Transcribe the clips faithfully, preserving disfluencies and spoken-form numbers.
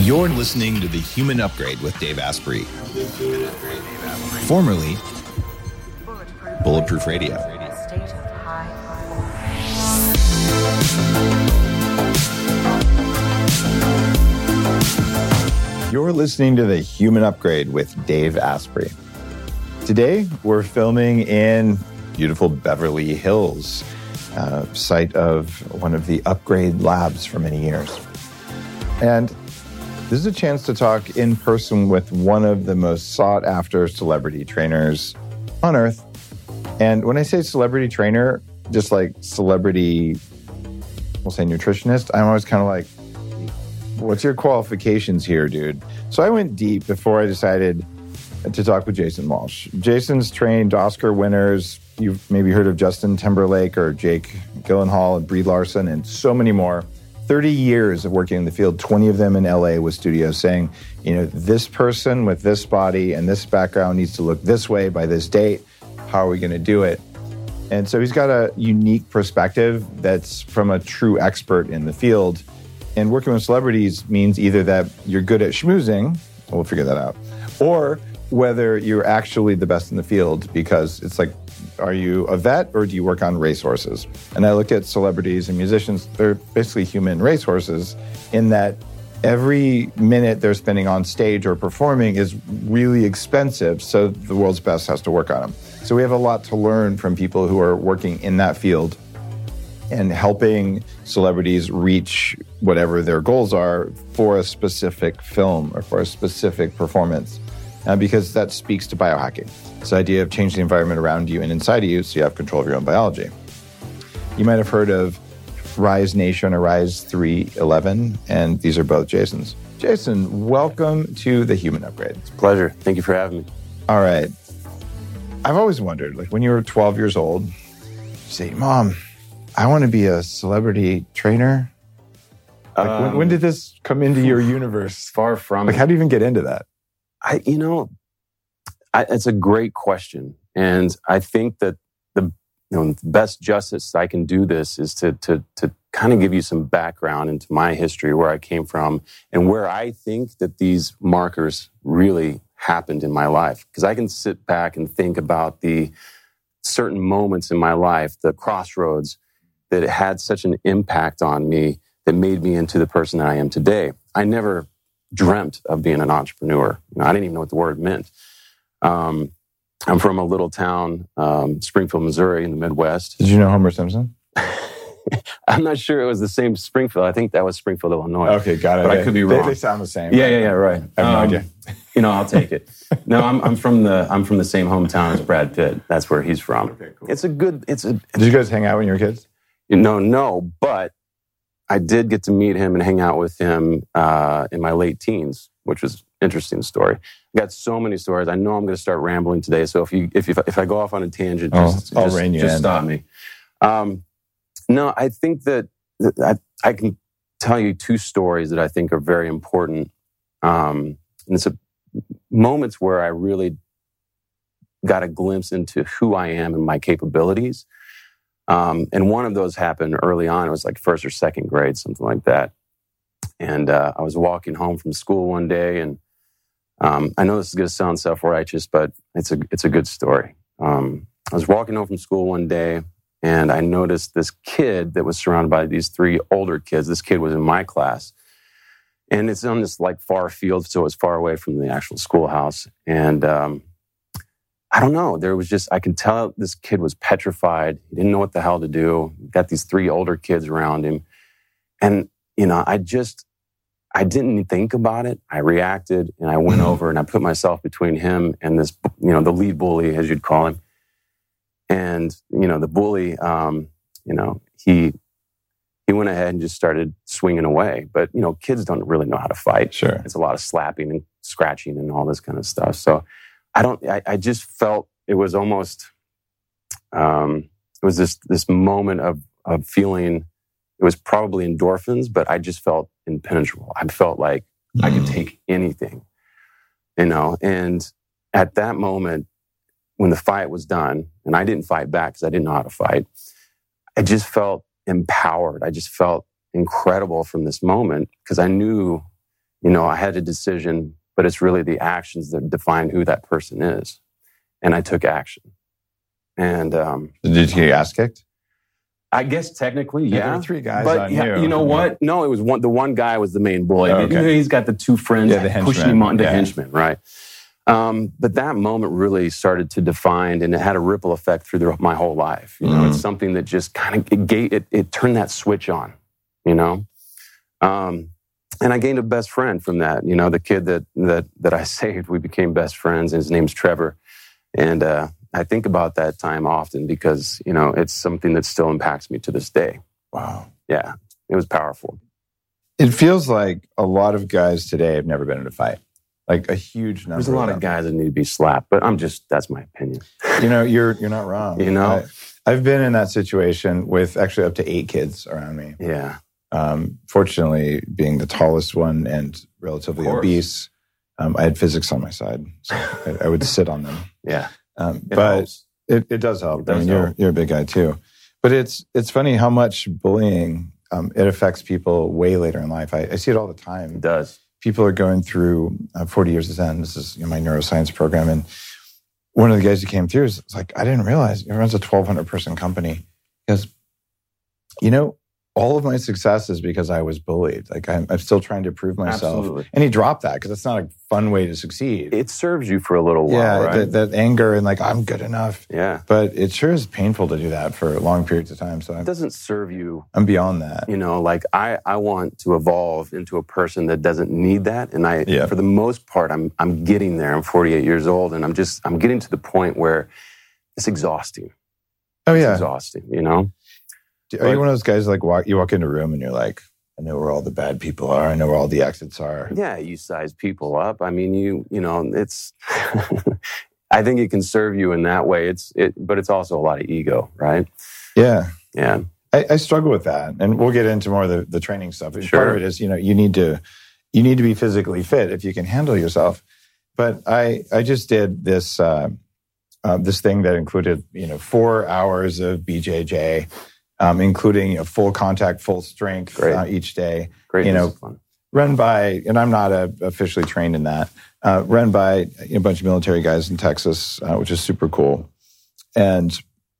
You're listening to The Human Upgrade with Dave Asprey, formerly Bulletproof Radio. You're listening to The Human Upgrade with Dave Asprey. Today, we're filming in beautiful Beverly Hills, uh, site of one of the Upgrade labs for many years. And this is a chance to talk in person with one of the most sought-after celebrity trainers on Earth. And when I say celebrity trainer, just like celebrity, we'll say nutritionist, I'm always kind of like, what's your qualifications here, dude? So I went deep before I decided to talk with Jason Walsh. Jason's trained Oscar winners. You've maybe heard of Justin Timberlake or Jake Gyllenhaal and Brie Larson and so many more. thirty years of working in the field, twenty of them in L A with studios saying, you know, this person with this body and this background needs to look this way by this date. How are we going to do it? And so he's got a unique perspective that's from a true expert in the field. And working with celebrities means either that you're good at schmoozing, we'll figure that out, or whether you're actually the best in the field, because it's like, are you a vet or do you work on racehorses? And I look at celebrities and musicians, they're basically human racehorses in that every minute they're spending on stage or performing is really expensive, so the world's best has to work on them. So we have a lot to learn from people who are working in that field and helping celebrities reach whatever their goals are for a specific film or for a specific performance. Uh, because that speaks to biohacking. It's the idea of changing the environment around you and inside of you so you have control of your own biology. You might have heard of Rise Nation or Rise three eleven, and these are both Jason's. Jason, welcome to The Human Upgrade. It's a pleasure. Thank you for having me. All right. I've always wondered, like when you were twelve years old, you say, Mom, I want to be a celebrity trainer. Like, um, when, when did this come into your universe? Far from Like, how do you even get into that? I, you know, I, it's a great question, and I think that the, you know, the best justice I can do this is to to to kind of give you some background into my history, where I came from, and where I think that these markers really happened in my life. Because I can sit back and think about the certain moments in my life, the crossroads that had such an impact on me that made me into the person that I am today. I never dreamt of being an entrepreneur. You know, I didn't even know what the word meant. Um, I'm from a little town, um, Springfield, Missouri, in the Midwest. Did you know Homer Simpson? I'm not sure it was the same Springfield. I think that was Springfield, Illinois. Okay, got it. But they, I could be wrong. They, they sound the same. Yeah, yeah, yeah, right. I have no um, idea. You know, I'll take it. No, I'm, I'm from the I'm from the same hometown as Brad Pitt. That's where he's from. Okay, cool. It's a good. It's a. Did you guys hang out when you were kids? No, no, but I did get to meet him and hang out with him uh, in my late teens, which was an interesting story. I got so many stories. I know I'm going to start rambling today, so if you if if, if I go off on a tangent, just, I'll just, rein you just in. stop me. Um, no, I think that, that I, I can tell you two stories that I think are very important. Um, and it's a, moments where I really got a glimpse into who I am and my capabilities. Um, and one of those happened early on. It was like first or second grade, something like that. And uh, I was walking home from school one day, and um, I know this is going to sound self-righteous, but it's a it's a good story. Um, I was walking home from school one day, and I noticed this kid that was surrounded by these three older kids. This kid was in my class, and it's on this like far field, so it's far away from the actual schoolhouse. And um, I don't know. There was just, I could tell this kid was petrified. He didn't know what the hell to do. Got these three older kids around him. And, you know, I just, I didn't think about it. I reacted, and I went over and I put myself between him and this, you know, the lead bully, as you'd call him. And, you know, the bully, um, you know, he, he went ahead and just started swinging away. But, you know, kids don't really know how to fight. Sure. It's a lot of slapping and scratching and all this kind of stuff. So I don't, I, I just felt it was almost, um, it was this, this moment of, of feeling, it was probably endorphins, but I just felt impenetrable. I felt like mm. I could take anything, you know, and at that moment, when the fight was done, and I didn't fight back because I didn't know how to fight, I just felt empowered. I just felt incredible from this moment because I knew you know, I had a decision, but it's really the actions that define who that person is. And I took action. And um, did you get your ass kicked? I guess technically, yeah. There were three guys but on yeah, you. you know what? No, it was one. The one guy was the main bully. Oh, okay. You know, he's got the two friends yeah, the pushing him on, the yeah. henchmen, right? Um, but that moment really started to define, and it had a ripple effect through the, my whole life. You know, Mm-hmm. it's something that just kind of it, gave, it, it turned that switch on. You know, um, and I gained a best friend from that. You know, the kid that that that I saved, we became best friends, and his name's Trevor. And uh, I think about that time often because, you know, it's something that still impacts me to this day. Wow. Yeah, it was powerful. It feels like a lot of guys today have never been in a fight. Like a huge number. There's a lot of, of guys that need to be slapped, but I'm just, that's my opinion. You know, you're you're not wrong. You know? I, I've been in that situation with actually up to eight kids around me. Yeah. Um, fortunately, being the tallest one and relatively obese, um, I had physics on my side. So I, I would sit on them. Yeah. Um, It but helps. it, it does help. It does I mean, help. you're you're a big guy too. But it's it's funny how much bullying um, it affects people way later in life. I, I see it all the time. It does. People are going through uh, forty years of Zen. This is you know, my neuroscience program. And one of the guys who came through is like, I didn't realize it runs a twelve hundred person company. Because, you know, all of my success is because I was bullied. Like I'm, I'm still trying to prove myself. Absolutely. And he dropped that because it's not a fun way to succeed. It serves you for a little while, yeah, right? that, that anger and like, I'm good enough. Yeah. But it sure is painful to do that for long periods of time. So It I'm, doesn't serve you. I'm beyond that. You know, like I, I want to evolve into a person that doesn't need that. And I, Yeah. for the most part, I'm, I'm getting there. I'm forty-eight years old and I'm just, I'm getting to the point where it's exhausting. Oh, It's yeah. exhausting, you know? Are you one of those guys like walk, you walk into a room and you're like, I know where all the bad people are. I know where all the exits are. Yeah, you size people up. I mean, you, you know, it's, I think it can serve you in that way. It's, it, but it's also a lot of ego, right? Yeah. Yeah. I, I struggle with that. And we'll get into more of the, the training stuff. Sure. Part of it is, you know, you need to, you need to be physically fit if you can handle yourself. But I, I just did this, uh, uh, this thing that included, you know, four hours of B J J, um, including a full contact, full strength uh, each day. Great you know, discipline. Run by, and I'm not a, officially trained in that, uh, run by a bunch of military guys in Texas, uh, which is super cool. And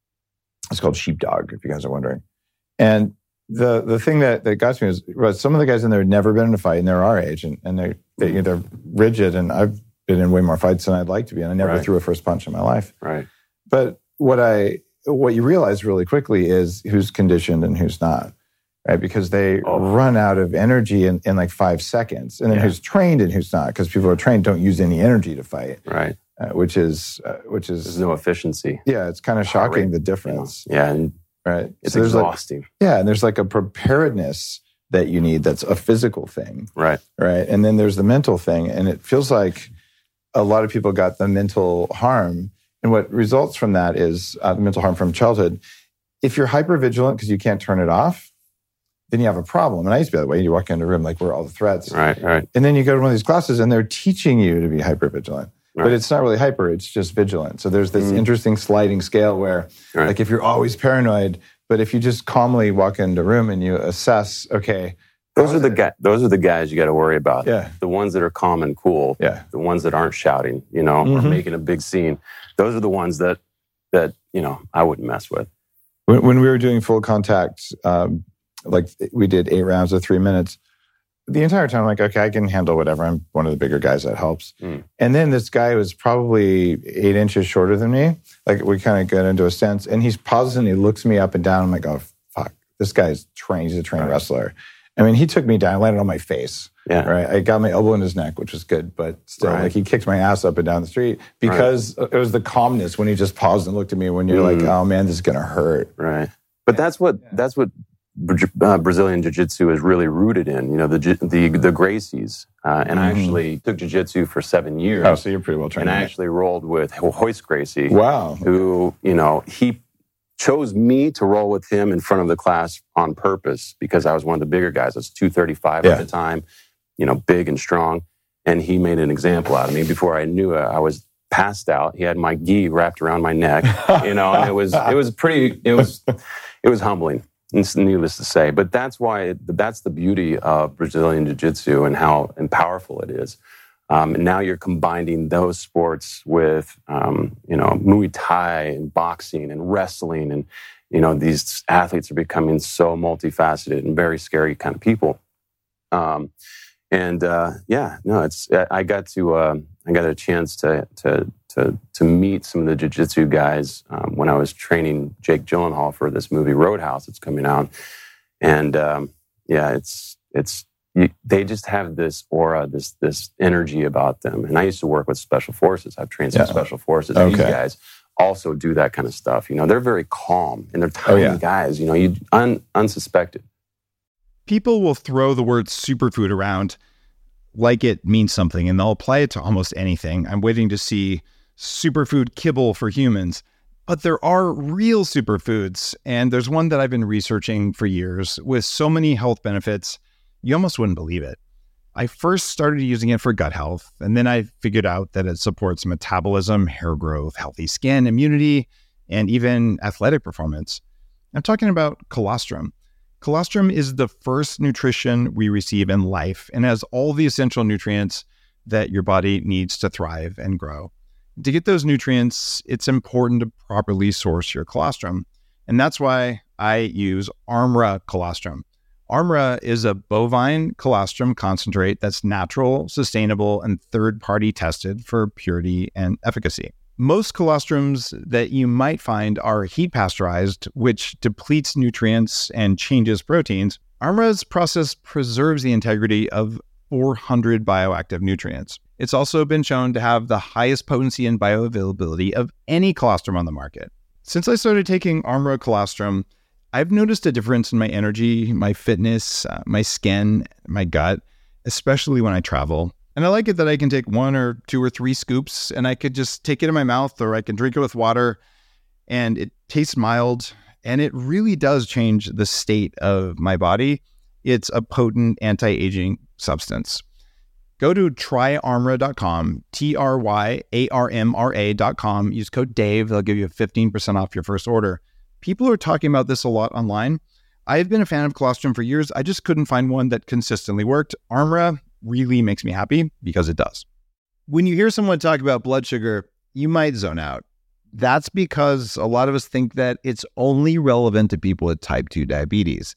it's called Sheepdog, if you guys are wondering. And the the thing that, that got to me is was some of the guys in there had never been in a fight, and they're our age, and, and they're, they, they're rigid, and I've been in way more fights than I'd like to be, and I never Right. threw a first punch in my life. Right. But what I what you realize really quickly is who's conditioned and who's not, right? Because they Oh. run out of energy in, in like five seconds. And then Yeah. who's trained and who's not, because people who are trained don't use any energy to fight, Right. uh, which is, uh, which There's is, no efficiency. yeah, it's kind of Heart shocking rate, the You know? difference, Yeah. And right? it's So there's like, exhausting. yeah, and there's like a preparedness that you need that's a physical thing, Right. right? And then there's the mental thing. And it feels like a lot of people got the mental harm. And what results from that is uh, the mental harm from childhood. If you're hypervigilant because you can't turn it off, then you have a problem. And I used to be that way. You walk into a room like, where are all the threats? Right. Right. And then you go to one of these classes and they're teaching you to be hypervigilant. Right. But it's not really hyper, it's just vigilant. So there's this Mm. interesting sliding scale where, Right. like, if you're always paranoid, but if you just calmly walk into a room and you assess, okay, Those are the guys. Those are the guys you got to worry about. yeah, The ones that are calm and cool. yeah, The ones that aren't shouting. You know, or Mhm. making a big scene. Those are the ones that that you know I wouldn't mess with. When, when we were doing full contact, um, like we did eight rounds of three minutes, the entire time I'm like, okay, I can handle whatever. I'm one of the bigger guys, that helps. Mm. And then this guy was probably eight inches shorter than me. Like we kind of get into a sense, and he's pauses and he looks me up and down. I'm like, oh, fuck, this guy's trained. He's a trained Right. wrestler. I mean, he took me down, landed on my face. Yeah. Right. I got my elbow in his neck, which was good, but still, Right. like he kicked my ass up and down the street because it was the calmness when he just paused and looked at me when you're Mm. like, oh man, this is going to hurt. Right. But that's what that's what uh, Brazilian Jiu-Jitsu is really rooted in. You know, the Ji- the the Gracies. Uh, and I Mhm. actually took Jiu-Jitsu for seven years. Oh, so you're pretty well trained. and I in it. actually rolled with Hoist Gracie. Wow. Who, you know, he chose me to roll with him in front of the class on purpose because I was one of the bigger guys. I was two thirty-five Yeah. at the time, you know, big and strong. And he made an example out of me. Before I knew it, I was passed out. He had my gi wrapped around my neck, you know, and it was, it was pretty, it was, it was humbling. it's needless to say. But that's why, it, that's the beauty of Brazilian Jiu-Jitsu and how and powerful it is. Um, and now you're combining those sports with, um, you know, Muay Thai and boxing and wrestling. And, you know, these athletes are becoming so multifaceted and very scary kind of people. Um, and, uh, yeah, no, it's, I got to, uh, I got a chance to, to, to, to meet some of the jiu-jitsu guys, um, when I was training Jake Gyllenhaal for this movie Roadhouse that's coming out. And, um, yeah, it's, it's, You, they just have this aura, this this energy about them. And I used to work with special forces. I've trained some yeah. special forces. And okay. These guys also do that kind of stuff. You know, they're very calm and they're tiny oh, yeah. guys. You know, you un, unsuspected. People will throw the word superfood around like it means something, and they'll apply it to almost anything. I'm waiting to see superfood kibble for humans. But there are real superfoods, and there's one that I've been researching for years with so many health benefits. You almost wouldn't believe it. I first started using it for gut health, and then I figured out that it supports metabolism, hair growth, healthy skin, immunity, and even athletic performance. I'm talking about colostrum. Colostrum is the first nutrition we receive in life and has all the essential nutrients that your body needs to thrive and grow. To get those nutrients, it's important to properly source your colostrum. And that's why I use Armra Colostrum. Armra is a bovine colostrum concentrate that's natural, sustainable, and third-party tested for purity and efficacy. Most colostrums that you might find are heat pasteurized, which depletes nutrients and changes proteins. Armra's process preserves the integrity of four hundred bioactive nutrients. It's also been shown to have the highest potency and bioavailability of any colostrum on the market. Since I started taking Armra Colostrum, I've noticed a difference in my energy, my fitness, uh, my skin, my gut, especially when I travel. And I like it that I can take one or two or three scoops and I could just take it in my mouth, or I can drink it with water, and it tastes mild, and it really does change the state of my body. It's a potent anti-aging substance. Go to try armra dot com, T R Y A R M R A dot com. Use code Dave. They'll give you fifteen percent off your first order. People are talking about this a lot online. I've been a fan of colostrum for years. I just couldn't find one that consistently worked. Armra really makes me happy because it does. When you hear someone talk about blood sugar, you might zone out. That's because a lot of us think that it's only relevant to people with type two diabetes.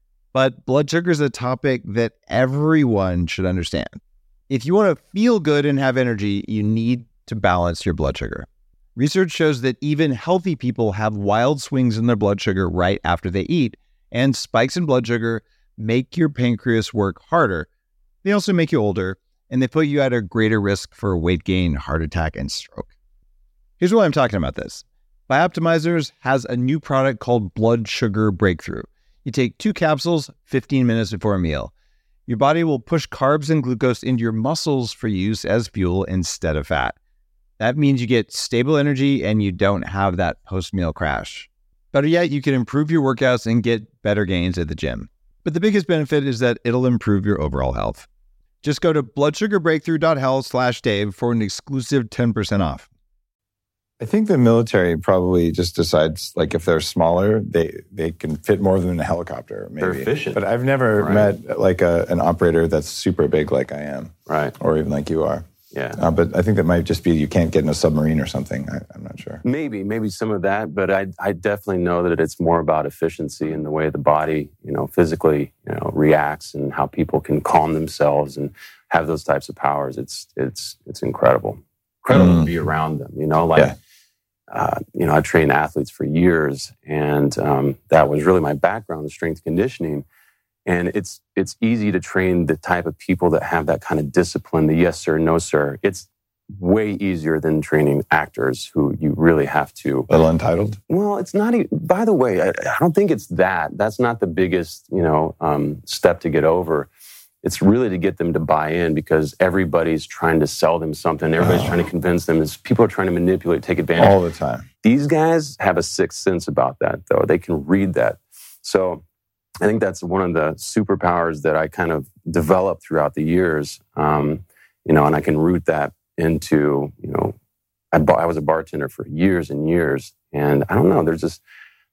But blood sugar is a topic that everyone should understand. If you want to feel good and have energy, you need to balance your blood sugar. Research shows that even healthy people have wild swings in their blood sugar right after they eat, and spikes in blood sugar make your pancreas work harder. They also make you older, and they put you at a greater risk for weight gain, heart attack, and stroke. Here's why I'm talking about this. Bioptimizers has a new product called Blood Sugar Breakthrough. You take two capsules fifteen minutes before a meal. Your body will push carbs and glucose into your muscles for use as fuel instead of fat. That means you get stable energy and you don't have that post-meal crash. Better yet, you can improve your workouts and get better gains at the gym. But the biggest benefit is that it'll improve your overall health. Just go to bloodsugarbreakthrough.health slash Dave for an exclusive ten percent off. I think the military probably just decides, like, if they're smaller, they, they can fit more than a helicopter, maybe. They're efficient. But I've never right. met, like, a, an operator that's super big like I am. Right. Or even like you are. Yeah. Uh, but I think that might just be you can't get in a submarine or something. I, I'm not sure. Maybe, maybe some of that, but I, I definitely know that it's more about efficiency and the way the body, you know, physically, you know, reacts, and how people can calm themselves and have those types of powers. It's, it's, it's incredible. Incredible mm. to be around them, you know, like, yeah. uh, you know, I trained athletes for years, and um, that was really my background in strength conditioning. And it's it's easy to train the type of people that have that kind of discipline, the yes sir, no sir. It's way easier than training actors who you really have to. A little entitled? Well, it's not even, by the way, I, I don't think it's that. That's not the biggest, you know, um, step to get over. It's really to get them to buy in, because everybody's trying to sell them something. Everybody's oh. trying to convince them. It's, people are trying to manipulate, take advantage. All the time. These guys have a sixth sense about that, though. They can read that. So I think that's one of the superpowers that I kind of developed throughout the years, um, you know, and I can root that into, you know, I, I was a bartender for years and years, and I don't know, there's just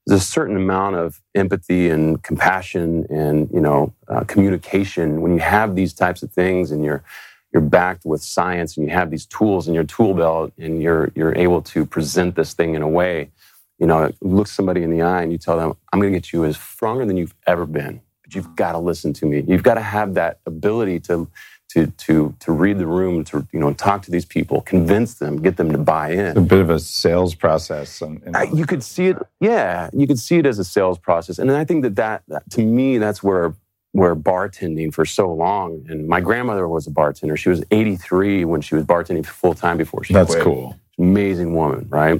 there's a certain amount of empathy and compassion and, you know, uh, communication when you have these types of things and you're you're backed with science and you have these tools in your tool belt and you're you're able to present this thing in a way, you know, look somebody in the eye and you tell them, I'm going to get you as stronger than you've ever been, but you've got to listen to me. You've got to have that ability to to to to read the room, to, you know, talk to these people, convince them, get them to buy in. It's a bit of a sales process. And, and I, you could see it, yeah, you could see it as a sales process. And I think that, that, that to me, that's where where bartending for so long, and my grandmother was a bartender. She was eighty-three when she was bartending full-time before she That's quit. cool. Amazing woman, right?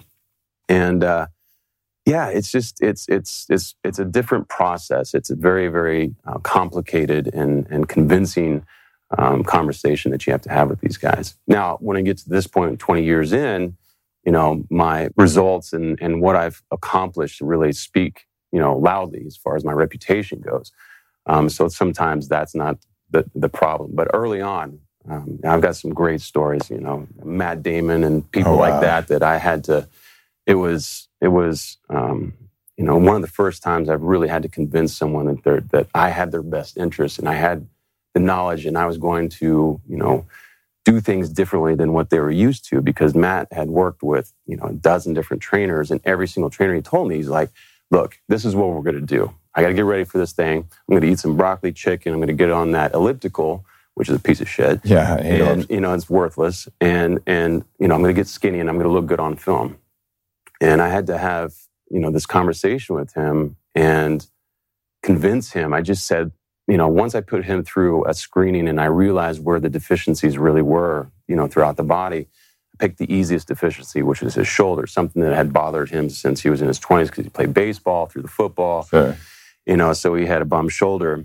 And uh, yeah, it's just, it's it's it's it's a different process. It's a very, very uh, complicated and, and convincing Um, conversation that you have to have with these guys. Now, when I get to this point, twenty years in, you know, my results and, and what I've accomplished really speak, you know, loudly as far as my reputation goes. Um, so sometimes that's not the, the problem. But early on, um, I've got some great stories, you know, Matt Damon and people Oh, wow. like that, that I had to, it was, it was, um, you know, one of the first times I've really had to convince someone that they're, that I had their best interest and I had the knowledge, and I was going to, you know, do things differently than what they were used to, because Matt had worked with, you know, a dozen different trainers, and every single trainer he told me, he's like, look, this is what we're going to do. I got to get ready for this thing. I'm going to eat some broccoli chicken. I'm going to get on that elliptical, which is a piece of shit. Yeah. I hate And, it. you know, it's worthless. And, and, you know, I'm going to get skinny and I'm going to look good on film. And I had to have, you know, this conversation with him and convince him. I just said, you know, once I put him through a screening and I realized where the deficiencies really were, you know, throughout the body, I picked the easiest deficiency, which was his shoulder, something that had bothered him since he was in his twenties because he played baseball, through the football, Sure. you know, so he had a bum shoulder.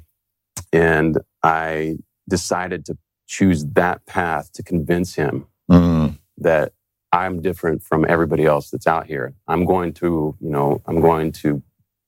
And I decided to choose that path to convince him Mm. that I'm different from everybody else that's out here. I'm going to, you know, I'm going to,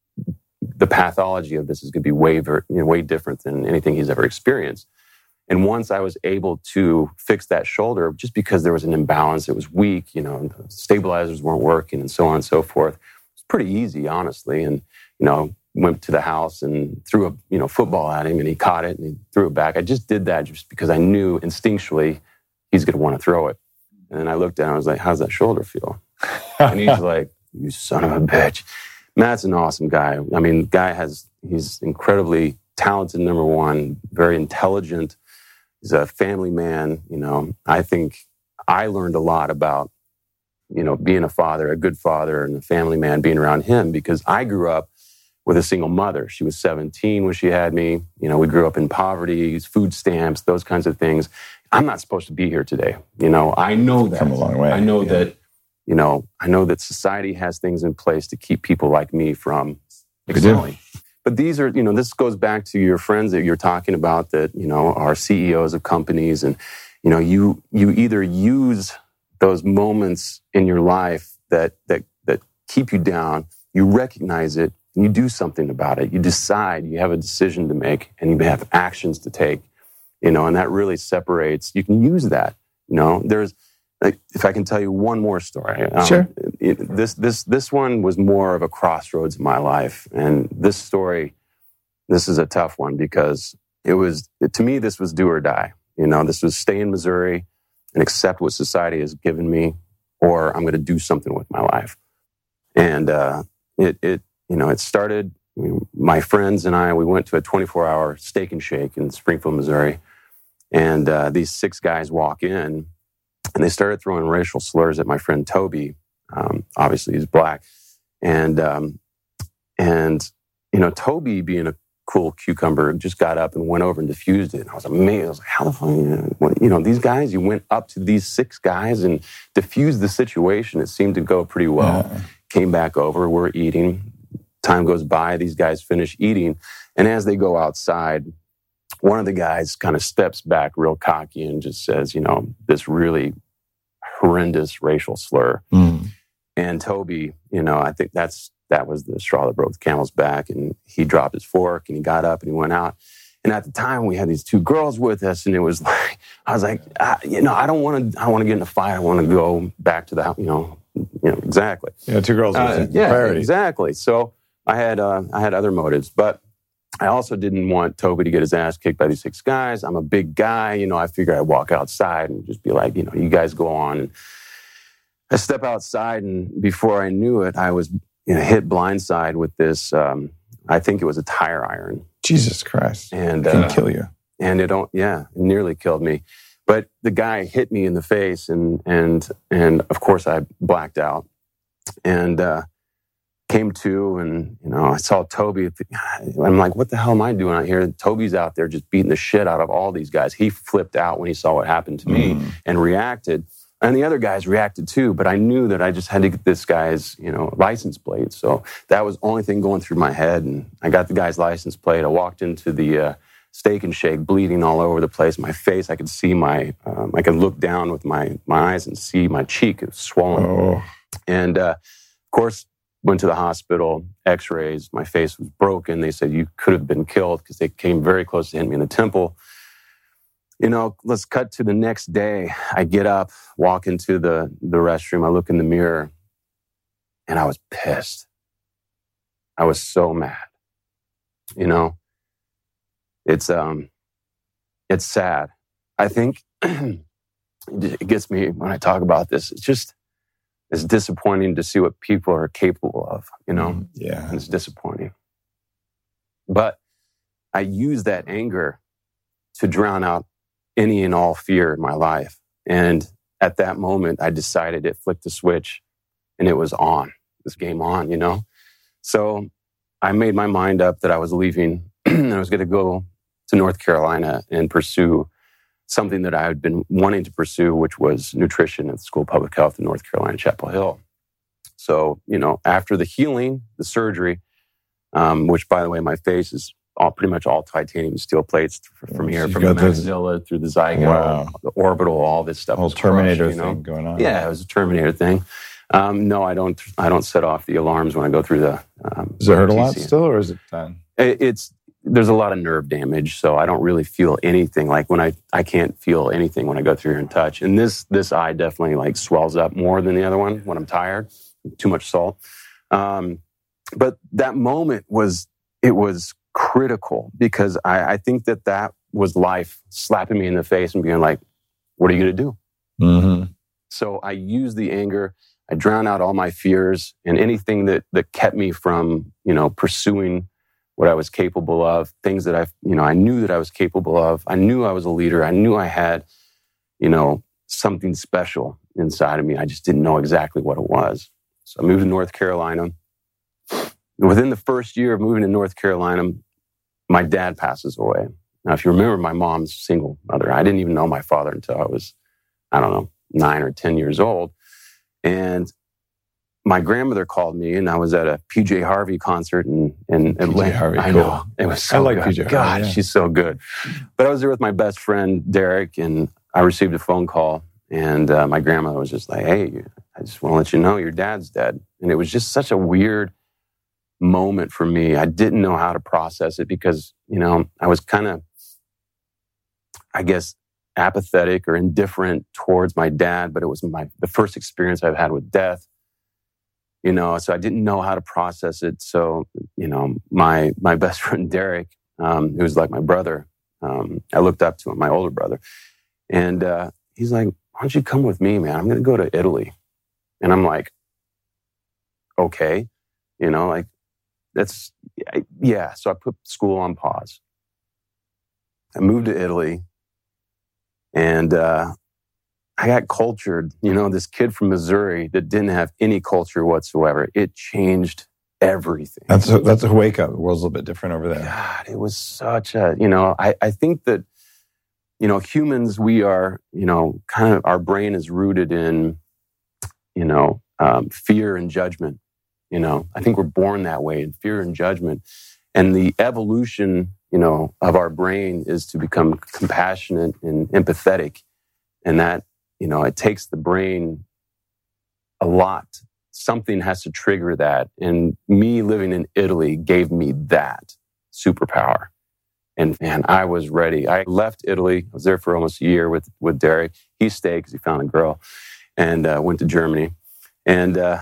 the pathology of this is going to be way, ver- you know, way different than anything he's ever experienced. And once I was able to fix that shoulder, just because there was an imbalance, it was weak, you know, the stabilizers weren't working and so on and so forth. It's pretty easy, honestly. And, you know, went to the house and threw a, you know, football at him and he caught it and he threw it back. I just did that just because I knew instinctually he's going to want to throw it. And then I looked down, I was like, how's that shoulder feel? And he's like, you son of a bitch. Matt's an awesome guy. I mean, guy has, he's incredibly talented, number one, very intelligent. He's a family man. You know, I think I learned a lot about, you know, being a father, a good father and a family man, being around him, because I grew up with a single mother. She was seventeen when she had me. You know, we grew up in poverty, food stamps, those kinds of things. I'm not supposed to be here today. You know, I know that. Come a long way. I know yeah. that, you know, I know that society has things in place to keep people like me from excelling. But these are, you know, this goes back to your friends that you're talking about that, you know, are C E Os of companies. And, you know, you you either use those moments in your life that that that keep you down, you recognize it, and you do something about it. You decide, you have a decision to make, and you have actions to take, you know, and that really separates. You can use that, you know. There's, like, if I can tell you one more story. Um, Sure. It, this this this one was more of a crossroads in my life, and this story, this is a tough one because it was, to me, this was do or die. You know, this was stay in Missouri and accept what society has given me, or I'm going to do something with my life. And uh, it it you know it started. My friends and I, we went to a twenty-four hour Steak and Shake in Springfield, Missouri, and uh, these six guys walk in. And they started throwing racial slurs at my friend Toby. Um, obviously, he's black, and um, and you know, Toby, being a cool cucumber, just got up and went over and diffused it. And I was amazed. I was like, "How the fuck, what, you know, these guys? You went up to these six guys and diffused the situation. It seemed to go pretty well." Yeah. Came back over. We're eating. Time goes by. These guys finish eating, and as they go outside, one of the guys kind of steps back real cocky and just says, you know, this really horrendous racial slur. Mm. And Toby, you know, I think that's that was the straw that broke the camel's back. And he dropped his fork and he got up and he went out. And at the time, we had these two girls with us, and it was like, I was like, I, you know, I don't want to. I want to get in a fight. I want to go back to the house. You know, you know exactly. Yeah, two girls. Uh, yeah, priority. Exactly. So I had uh, I had other motives, but I also didn't want Toby to get his ass kicked by these six guys. I'm a big guy, you know. I figured I'd walk outside and just be like, you know, you guys go on. And I step outside, and before I knew it, I was you know, hit blindside with this. Um, I think it was a tire iron. Jesus Christ! And it can uh, kill you. And it don't. Yeah, it nearly killed me. But the guy hit me in the face, and and and of course I blacked out. And uh, came to, and you know, I saw Toby. I'm like, what the hell am I doing out here? Toby's out there just beating the shit out of all these guys. He flipped out when he saw what happened to me mm. and reacted. And the other guys reacted too, but I knew that I just had to get this guy's, you know, license plate. So that was the only thing going through my head. And I got the guy's license plate. I walked into the uh, Steak and Shake, bleeding all over the place. My face, I could see my, um, I could look down with my my eyes and see my cheek. It was swollen. Oh. And uh, of course, went to the hospital, x-rays. My face was broken. They said you could have been killed because they came very close to hitting me in the temple. You know, let's cut to the next day. I get up, walk into the, the restroom. I look in the mirror, and I was pissed. I was so mad. You know, it's um, it's sad. I think it gets me when I talk about this. It's just it's disappointing to see what people are capable of. You know, yeah, and it's disappointing. But I use that anger to drown out any and all fear in my life. And at that moment, I decided it flicked the switch and it was on. This game on, you know? So I made my mind up that I was leaving and I was going to go to North Carolina and pursue something that I had been wanting to pursue, which was nutrition at the School of Public Health in North Carolina, Chapel Hill. So, you know, after the healing, the surgery, um, which by the way, my face is all pretty much all titanium steel plates from here, so from the maxilla through the zygote, wow. the orbital, all this stuff. Whole Terminator crushed, you know? thing going on. Yeah, it was a Terminator thing. Um, no, I don't. I don't set off the alarms when I go through the. Um, Does it hurt a lot still, or is it done? It, it's there's a lot of nerve damage, so I don't really feel anything. Like when I I can't feel anything when I go through here and touch. And this this eye definitely like swells up more than the other one when I'm tired. Too much salt. Um, but that moment was it was. critical because I, I think that that was life slapping me in the face and being like, what are you going to do? Mm-hmm. So I used the anger. I drowned out all my fears and anything that, that kept me from, you know, pursuing what I was capable of, things that I, you know, I knew that I was capable of. I knew I was a leader. I knew I had, you know, something special inside of me. I just didn't know exactly what it was. So I moved to North Carolina. Within the first year of moving to North Carolina, my dad passes away. Now, if you remember, my mom's a single mother. I didn't even know my father until I was, I don't know, nine or ten years old. And my grandmother called me, and I was at a P J Harvey concert in, in Atlanta. P J Harvey, I cool. know. It was so I like good. P J Harvey. God, yeah. she's so good. But I was there with my best friend, Derek, and I received a phone call. And uh, my grandmother was just like, hey, I just want to let you know your dad's dead. And it was just such a weird moment for me. I didn't know how to process it because, you know, I was kind of, I guess, apathetic or indifferent towards my dad, but it was my the first experience I've had with death, you know, so I didn't know how to process it. So, you know, my my best friend, Derek, um, who's like my brother, um, I looked up to him, my older brother, and uh, he's like, why don't you come with me, man? I'm going to go to Italy. And I'm like, okay, you know, like, That's, yeah. So I put school on pause. I moved to Italy and uh, I got cultured. You know, this kid from Missouri that didn't have any culture whatsoever. It changed everything. That's a, that's a wake up. The world's a little bit different over there. God, it was such a, you know, I, I think that, you know, humans, we are, you know, kind of, our brain is rooted in, you know, um, fear and judgment. You know, I think we're born that way in fear and judgment. And the evolution, you know, of our brain is to become compassionate and empathetic. And that, you know, it takes the brain a lot. Something has to trigger that. And me living in Italy gave me that superpower. And man, I was ready. I left Italy. I was there for almost a year with, with Derek. He stayed because he found a girl and uh, went to Germany. And uh,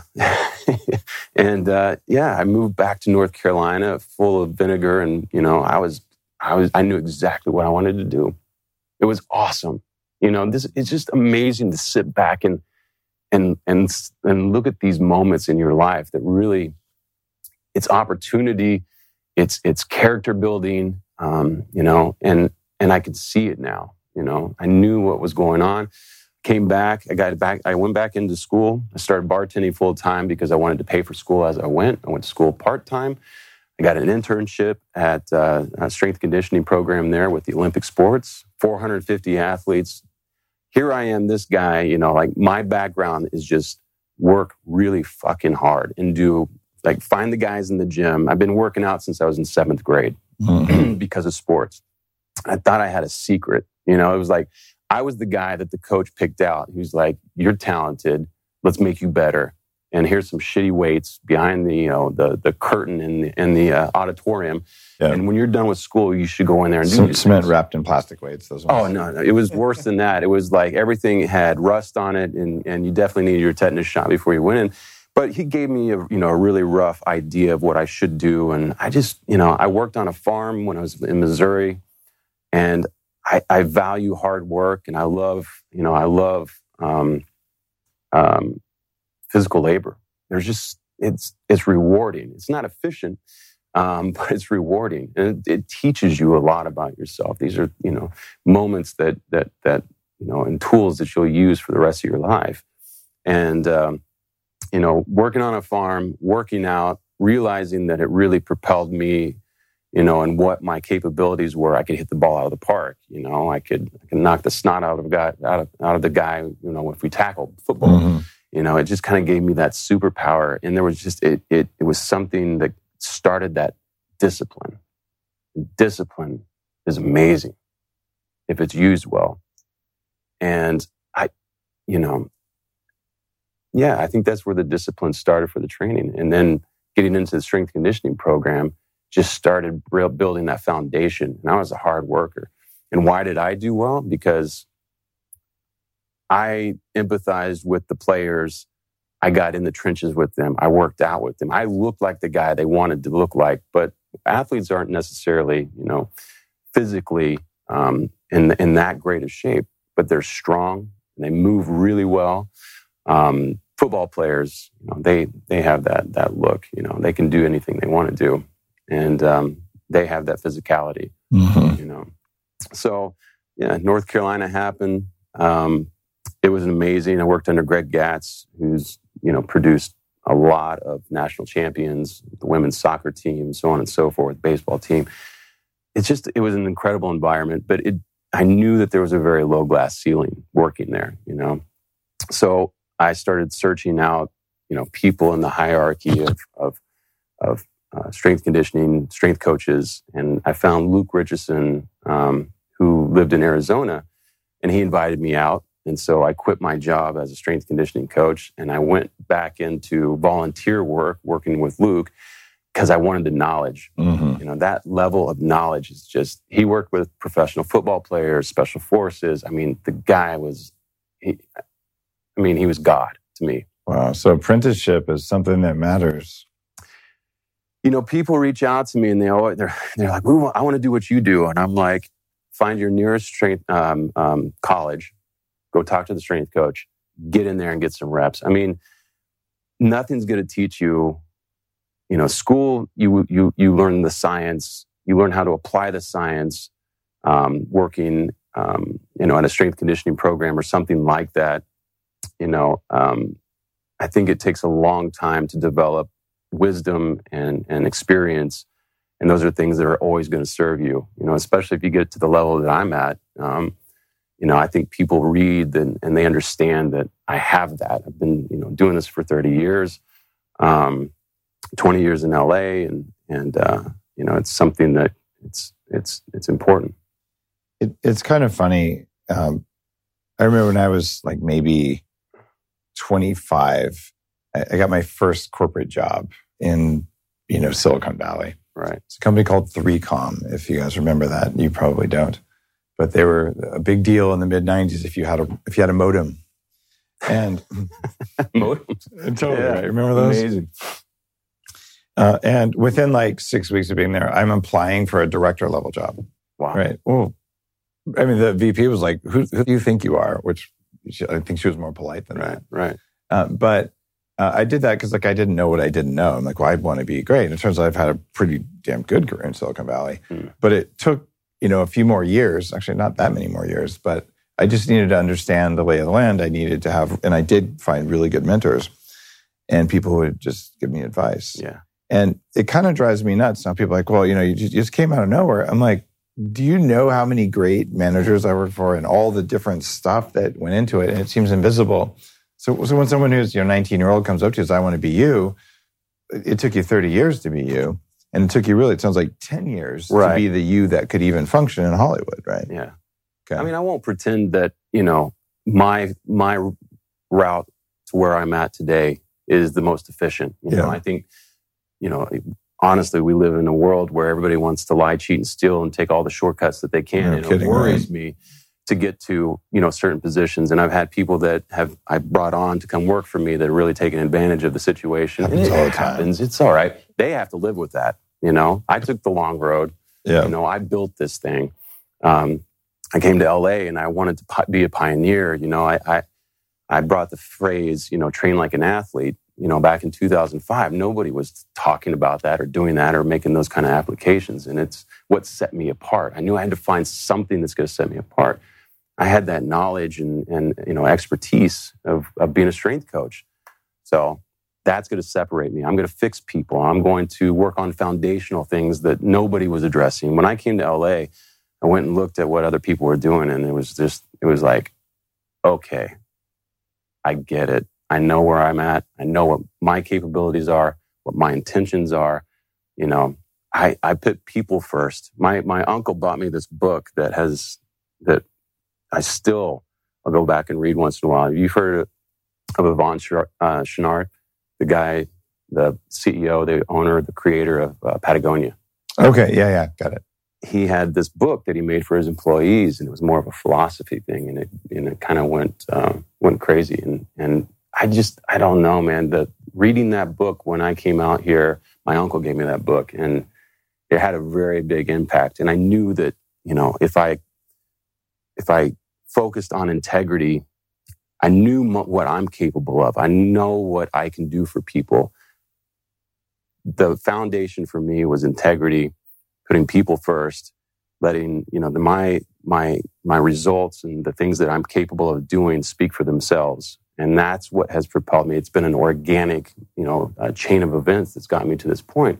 and uh, yeah, I moved back to North Carolina full of vinegar, and you know, I was I was I knew exactly what I wanted to do. It was awesome. You know, this it's just amazing to sit back and and and and look at these moments in your life that really, it's opportunity, it's it's character building. Um, you know, and and I could see it now. You know, I knew what was going on. Came back. I got back. I went back into school. I started bartending full time because I wanted to pay for school as I went. I went to school part time. I got an internship at uh, a strength conditioning program there with the Olympic sports. four hundred fifty athletes. Here I am, this guy. You know, like my background is just work really fucking hard and do like find the guys in the gym. I've been working out since I was in seventh grade mm-hmm. because of sports. I thought I had a secret. You know, it was like. I was the guy that the coach picked out. He was like, "You're talented. Let's make you better. And here's some shitty weights behind the, you know, the the curtain in the in the uh, auditorium. Yeah. And when you're done with school, you should go in there and Some, do cement things. wrapped in plastic weights. Those ones. Oh no, no, it was worse than that. It was like everything had rust on it, and and you definitely needed your tetanus shot before you went in. But he gave me a you know a really rough idea of what I should do, and I just you know I worked on a farm when I was in Missouri, and I, I value hard work, and I love, you know, I love um, um, physical labor. There's just it's it's rewarding. It's not efficient, um, but it's rewarding, and it, it teaches you a lot about yourself. These are, you know, moments that that that you know, and tools that you'll use for the rest of your life. And um, you know, working on a farm, working out, realizing that it really propelled me. You know, and what my capabilities were, I could hit the ball out of the park. You know, I could, I could knock the snot out of a guy, out of out of the guy. You know, if we tackled football, mm-hmm. you know, it just kind of gave me that superpower. And there was just it, it, it was something that started that discipline. And discipline is amazing if it's used well. And I, you know, yeah, I think that's where the discipline started for the training, and then getting into the strength conditioning program. Just started building that foundation. And I was a hard worker. And why did I do well? Because I empathized with the players. I got in the trenches with them. I worked out with them. I looked like the guy they wanted to look like. But athletes aren't necessarily, you know, physically um, in, in that great of shape. But they're strong and they move really well. Um, football players, you know, they they have that that look. You know, they can do anything they want to do. And um, they have that physicality, mm-hmm. you know. So, yeah, North Carolina happened. Um, it was amazing. I worked under Greg Gatz, who's, you know, produced a lot of national champions, the women's soccer team, so on and so forth, baseball team. It's just, it was an incredible environment, but it, I knew that there was a very low glass ceiling working there, you know. So I started searching out, you know, people in the hierarchy of, of, of, Uh, strength conditioning, strength coaches, and I found Luke Richardson, um, who lived in Arizona, and he invited me out. And so I quit my job as a strength conditioning coach, and I went back into volunteer work, working with Luke, because I wanted the knowledge. Mm-hmm. You know, that level of knowledge is just, he worked with professional football players, special forces. I mean, the guy was, he, I mean, he was God to me. Wow. So apprenticeship is something that matters. You know, people reach out to me and they always, they're they're like, we want, I want to do what you do, and I'm like, find your nearest strength um, um, college, go talk to the strength coach, get in there and get some reps. I mean, nothing's going to teach you. You know, school, you you you learn the science, you learn how to apply the science. Um, working, um, you know, in a strength conditioning program or something like that. You know, um, I think it takes a long time to develop wisdom and, and experience. And those are things that are always going to serve you, you know, especially if you get to the level that I'm at. Um, you know, I think people read and, and they understand that I have that. I've been, you know, doing this for thirty years, um, twenty years in L A, and, and, uh, you know, it's something that it's, it's, it's important. It, it's kind of funny. Um, I remember when I was like maybe twenty-five, I got my first corporate job in, you know, Silicon Valley. Right. It's a company called three com, if you guys remember that. You probably don't. But they were a big deal in the mid nineties if you had a if you had a modem. And Modems. totally Yeah, right. Remember those? Amazing. Uh, and within like six weeks of being there, I'm applying for a director level job. Wow. Right. Well, I mean, the V P was like, who, who do you think you are? Which she, I think she was more polite than Right, that. right. Uh, but uh, I did that because like I didn't know what I didn't know. I'm like, well, I'd want to be great. And it turns out I've had a pretty damn good career in Silicon Valley. Hmm. But it took, you know, a few more years, actually not that many more years, but I just needed to understand the lay of the land. I needed to have, and I did find really good mentors and people who would just give me advice. Yeah. And it kind of drives me nuts. Now people are like, well, you know, you just, you just came out of nowhere. I'm like, do you know how many great managers I worked for and all the different stuff that went into it? And it seems invisible. So, so when someone who's, you know, nineteen-year-old comes up to you and says, I want to be you, it took you thirty years to be you. And it took you really, it sounds like ten years Right. to be the you that could even function in Hollywood, right? Yeah. Okay. I mean, I won't pretend that, you know, my my route to where I'm at today is the most efficient. You know, Yeah. I think, you know, honestly, we live in a world where everybody wants to lie, cheat, and steal and take all the shortcuts that they can. No and kidding, it worries right? me to get to, you know, certain positions. And I've had people that have I brought on to come work for me that are really taking advantage of the situation. Happens and it all the time. happens. It's all right. They have to live with that. You know, I took the long road. Yeah. You know, I built this thing. Um, I came to L A and I wanted to pi- be a pioneer. You know, I, I I brought the phrase, you know, train like an athlete. You know, back in two thousand five, nobody was talking about that or doing that or making those kind of applications. And it's what set me apart. I knew I had to find something that's going to set me apart. I had that knowledge and, and you know, expertise of, of being a strength coach. So that's going to separate me. I'm going to fix people. I'm going to work on foundational things that nobody was addressing. When I came to L A, I went and looked at what other people were doing, and it was just, it was like, okay, I get it. I know where I'm at. I know what my capabilities are, what my intentions are. You know, I, I put people first. My my uncle bought me this book that has, that I still, I'll go back and read once in a while. You've heard of Yvon uh, Chouinard, the guy, the C E O, the owner, the creator of uh, Patagonia. Okay. Yeah. Yeah. Got it. He had this book that he made for his employees, and it was more of a philosophy thing, and it and it kind of went um, went crazy. And and I just I don't know, man. The reading that book when I came out here, my uncle gave me that book, and it had a very big impact. And I knew that, you know, if I if I focused on integrity, I knew mo- what I'm capable of. I know what I can do for people. The foundation for me was integrity, putting people first, letting, you know, the, my my my results and the things that I'm capable of doing speak for themselves. And that's what has propelled me. It's been an organic, you know, uh, chain of events that's gotten me to this point.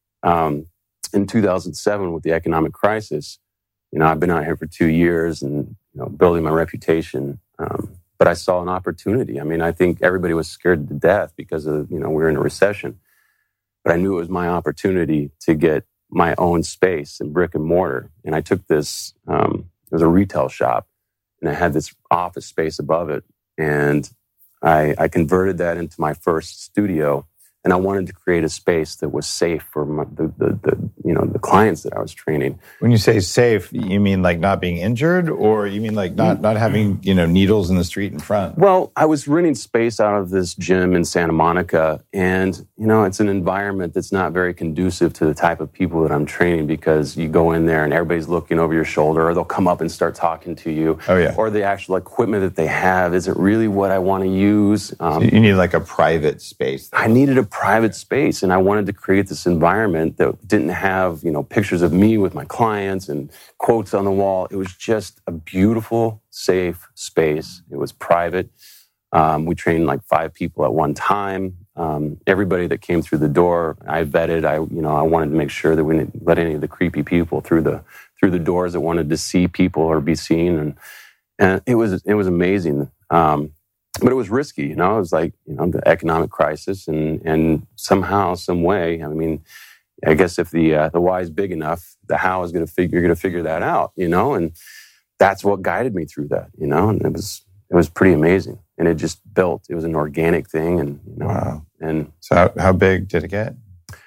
Um, in two thousand seven, with the economic crisis, you know, I've been out here for two years and, you know, building my reputation. Um, but I saw an opportunity. I mean, I think everybody was scared to death because of, you know, we were in a recession. But I knew it was my opportunity to get my own space in brick and mortar. And I took this, um, it was a retail shop, and I had this office space above it. And I, I converted that into my first studio. And I wanted to create a space that was safe for my, the, the, the, you know, the clients that I was training. When you say safe, you mean like not being injured, or you mean like not, not having, you know, needles in the street in front? Well, I was renting space out of this gym in Santa Monica, and, you know, it's an environment that's not very conducive to the type of people that I'm training, because you go in there and everybody's looking over your shoulder, or they'll come up and start talking to you. Oh, yeah. Or the actual equipment that they have isn't really what I want to use. Um, So you need like a private space. I needed a private space, and I wanted to create this environment that didn't have, you know, pictures of me with my clients and quotes on the wall. It was just a beautiful, safe space. It was private. Um, we trained like five people at one time. Um, everybody that came through the door, I vetted. I, you know, I wanted to make sure that we didn't let any of the creepy people through the through the doors that wanted to see people or be seen, and and it was it was amazing. Um, But it was risky, you know. It was like, you know, the economic crisis, and and somehow, some way. I mean, I guess if the uh, the why is big enough, the how is going to figure. You're going to figure that out, you know. And that's what guided me through that, you know. And it was it was pretty amazing, and it just built. It was an organic thing, and you know, Wow. And So how, how big did it get?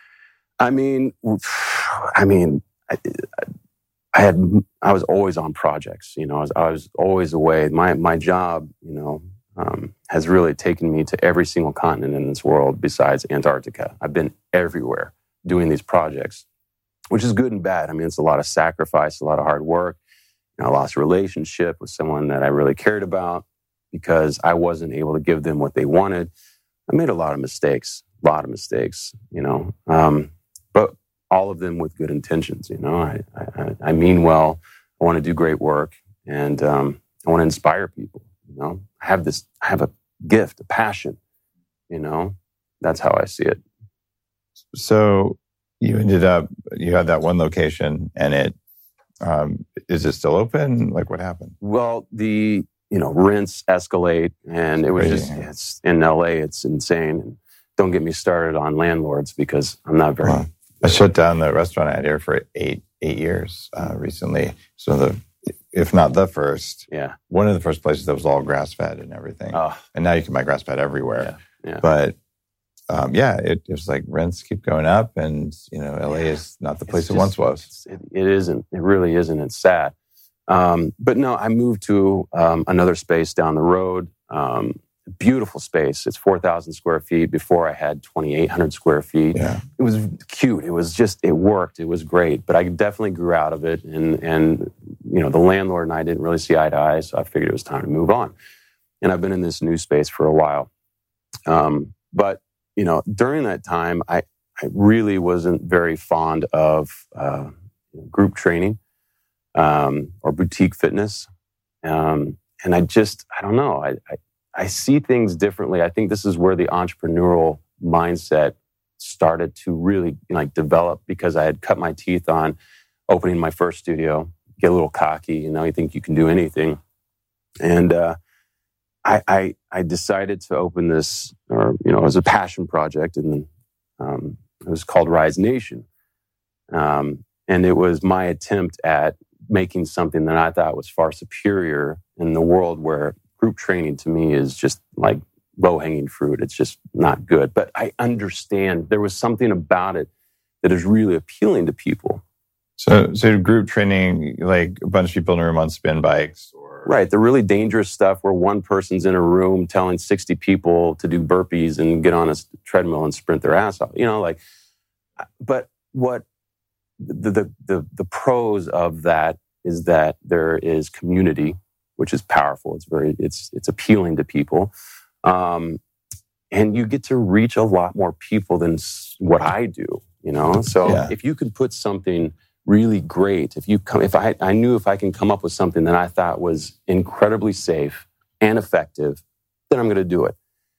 I mean, I mean, I, I had I was always on projects, you know. I was, I was always away. My my job, you know. um, has really taken me to every single continent in this world besides Antarctica. I've been everywhere doing these projects, which is good and bad. I mean, it's a lot of sacrifice, a lot of hard work. You know, I lost a relationship with someone that I really cared about because I wasn't able to give them what they wanted. I made a lot of mistakes, a lot of mistakes, you know, um, but all of them with good intentions. You know, I, I, I mean well. I want to do great work, and um, I want to inspire people. You know, I have this, I have a gift, a passion. You know, that's how I see it. So you ended up, you had that one location, and it um, is it still open? Like, what happened? Well, the you know rents escalate, and it was Crazy. just it's in L A. It's insane. And don't get me started on landlords because I'm not very. Wow. I shut down the restaurant I had here for eight eight years uh, recently. So the, if not the first, yeah, one of the first places that was all grass fed and everything. Oh. And now you can buy grass fed everywhere. Yeah. Yeah. But um, yeah, it, it was like rents keep going up, and you know, L A yeah. is not the place it's it just, once was. It, it isn't. It really isn't. It's sad. Um, but no, I moved to um, another space down the road. Um, beautiful space. It's four thousand square feet. Before I had twenty-eight hundred square feet. Yeah. It was cute. It was just, it worked. It was great. But I definitely grew out of it. And, and, you know, the landlord and I didn't really see eye to eye. So I figured it was time to move on. And I've been in this new space for a while. Um, but, you know, during that time, I, I really wasn't very fond of uh, group training um, or boutique fitness. Um, and I just, I don't know. I, I I see things differently. I think this is where the entrepreneurial mindset started to really like develop because I had cut my teeth on opening my first studio, get a little cocky, you know, you think you can do anything. And uh, I, I I decided to open this, or, you know, it was a passion project, and um, it was called Rise Nation. Um, and it was my attempt at making something that I thought was far superior in the world where group training to me is just like low-hanging fruit. It's just not good. But I understand there was something about it that is really appealing to people. So, so group training, like a bunch of people in a room on spin bikes, or right, the really dangerous stuff where one person's in a room telling sixty people to do burpees and get on a treadmill and sprint their ass off. You know, like. But what the the the, the pros of that is that there is community, which is powerful. It's very, it's it's appealing to people. Um, and you get to reach a lot more people than what I do, you know? So yeah. If you could put something really great, if you come, if I, I knew if I can come up with something that I thought was incredibly safe and effective, then I'm going to do it.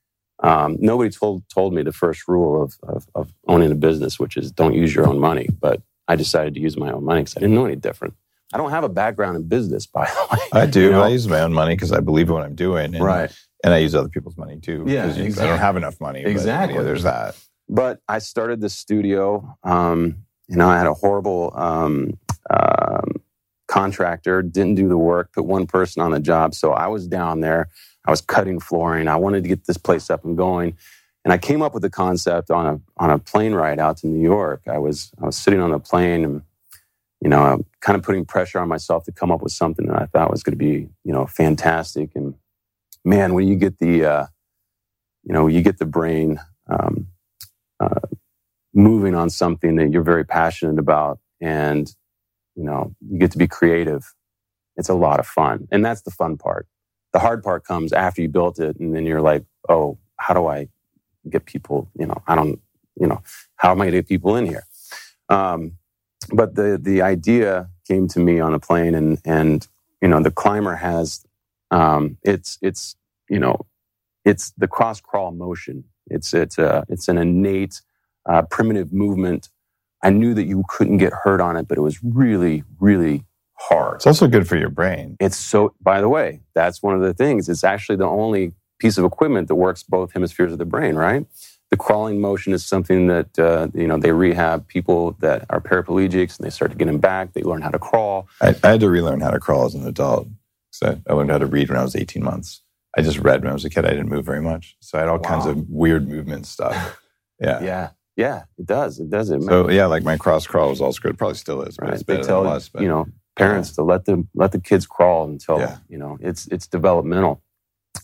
Um, nobody told told me the first rule of, of, of owning a business, which is don't use your own money. But I decided to use my own money because I didn't know any different. I don't have a background in business, by the way. I do. You know? I use my own money because I believe in what I'm doing. And, right. And I use other people's money too. Yeah, because exactly. I don't have enough money. Exactly. But, yeah, there's that. But I started this studio. Um, you know, I had a horrible um, um, contractor, didn't do the work, put one person on the job. So I was down there. I was cutting flooring. I wanted to get this place up and going. And I came up with the concept on a on a plane ride out to New York. I was I was sitting on the plane and, you know, I'm kind of putting pressure on myself to come up with something that I thought was going to be, you know, fantastic. And man, when you get the, uh, you know, you get the brain um, uh, moving on something that you're very passionate about, and you know, you get to be creative. It's a lot of fun, and that's the fun part. The hard part comes after you built it, and then you're like, oh, how do I get people? You know, I don't, you know, how am I going to get people in here? Um, But the the idea came to me on a plane, and and you know the climber has um, it's it's you know it's the cross crawl motion. It's it's a it's an innate uh, primitive movement. I knew that you couldn't get hurt on it, but it was really really hard. It's also good for your brain. It's so. By the way, that's one of the things. It's actually the only piece of equipment that works both hemispheres of the brain. Right. The crawling motion is something that, uh, you know, they rehab people that are paraplegics, and they start to get them back. They learn how to crawl. I, I had to relearn how to crawl as an adult. So I learned how to read when I was eighteen months. I just read when I was a kid. I didn't move very much. So I had all wow. kinds of weird movement stuff. Yeah. Yeah. Yeah. It does. It does. It so yeah, like my cross crawl was all screwed. Probably still is. But right. It's they tell, was, but, you know, parents yeah. to let them, let the kids crawl until, yeah. you know, it's, it's developmental.